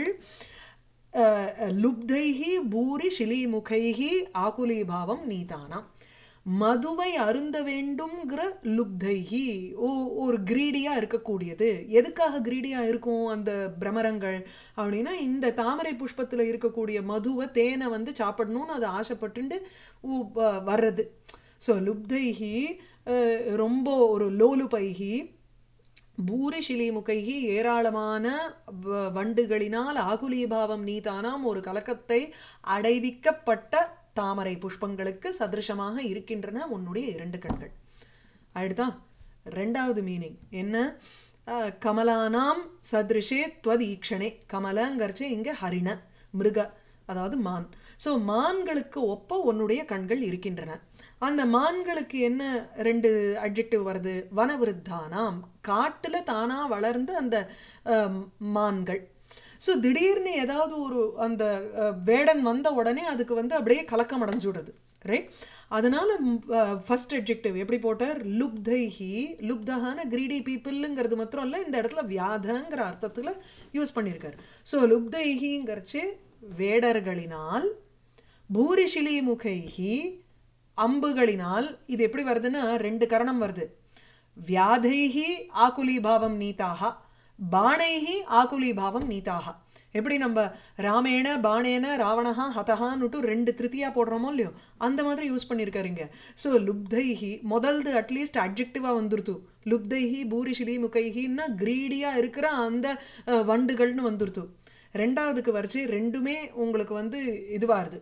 லுப்தைஹி பூரி ஷிலிமுகைஹி ஆகுலீபாவம் நீதானாம், மதுவை அருந்த வேண்டும்ங்கிற லுப்தைஹி, ஓ ஒரு கிரீடியாக இருக்கக்கூடியது. எதுக்காக கிரீடியாக இருக்கும் அந்த பிரமரங்கள் அப்படின்னா, இந்த தாமரை புஷ்பத்தில் இருக்கக்கூடிய மதுவை தேனை வந்து சாப்பிடணும்னு அது ஆசைப்பட்டுண்டு வர்றது. ஸோ லுப்தைஹி ரொம்ப ஒரு லோலுபைஹி பூரி ஷிலிமுகைஹி ஏராளமான வண்டுகளினால் ஆகுலீபாவம் நீதானாம் ஒரு கலக்கத்தை அடைவிக்கப்பட்ட தாமரை புஷ்பங்களுக்கு சதிருஷமாக இருக்கின்றன உன்னுடைய இரண்டு கண்கள். ஆயிடுதா? ரெண்டாவது மீனிங் என்ன? கமலானாம் சதிருஷே துவதீக்ஷணே, கமலங்கர்ச்சே இங்கே ஹரிண மிருக, அதாவது மான். ஸோ மான்களுக்கு ஒப்ப உன்னுடைய கண்கள் இருக்கின்றன. அந்த மான்களுக்கு என்ன ரெண்டு அட்ஜெக்டிவ் வருது? வனவிருத்தானாம், காட்டில் தானாக வளர்ந்து அந்த மான்கள். ஸோ திடீர்னு ஏதாவது ஒரு அந்த வேடன் வந்த உடனே அதுக்கு வந்து அப்படியே கலக்கம் அடைஞ்சுடுறது, ரைட்? அதனால ஃபர்ஸ்ட் அட்ஜெக்டிவ் எப்படி போட்டார்? லுப்தைஹி, லுப்தஹான கிரீடி பீப்புளுங்கிறது மாத்திரம் இல்லை, இந்த இடத்துல வியாதங்கிற அர்த்தத்தில் யூஸ் பண்ணியிருக்கார். ஸோ லுப்தைஹிங்கிறச்சு வேடர்களினால், பூரிஷிலி முகைஹி அம்புகளினால். இது எப்படி வருதுன்னா ரெண்டு கரணம் வருது. வியாதைஹி ஆகுலீபாவம் நீதாக, பாணைஹி ஆகுலீபாவம் நீதாக. எப்படி நம்ம ராமேண பாணேன ராவணஹா ஹதஹான்னுட்டு ரெண்டு திருத்தியாக போடுறோமோ இல்லையோ, அந்த மாதிரி யூஸ் பண்ணியிருக்காருங்க. ஸோ லுப்தைஹி முதல்து அட்லீஸ்ட் அட்ஜெக்டிவாக வந்துருத்து. லுப்தைஹி பூரிஷிலி முகைஹின்னா கிரீடியாக இருக்கிற அந்த வண்டுகள்னு வந்துருத்து. ரெண்டாவதுக்கு வரைச்சி ரெண்டுமே உங்களுக்கு வந்து இதுவாகுது.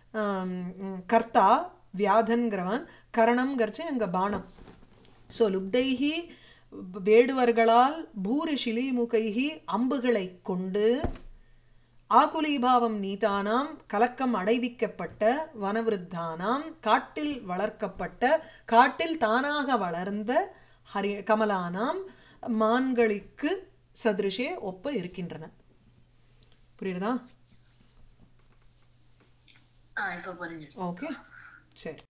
கர்த்தா வியாதன்கிறவன், கரணம்ங்கிறச்சு அங்கே பானம். ஸோ லுப்தைஹி வேடுவர்களால், பூரி ஷிலிமுகைஹி அம்புகளை கொண்டு, ஆகுலீபாவம் நீதானாம் கலக்கம் அடைவிக்கப்பட்ட, வனவிருத்தானாம் காட்டில் வளர்க்கப்பட்ட, காட்டில் தானாக வளர்ந்த, ஹரி கமலானாம் மான்களுக்கு சதிருஷே ஒப்ப இருக்கின்றன. புரியுறதா? ஆ இப்போ புரிஞ்சிடுச்சு. ஓகே, சரி.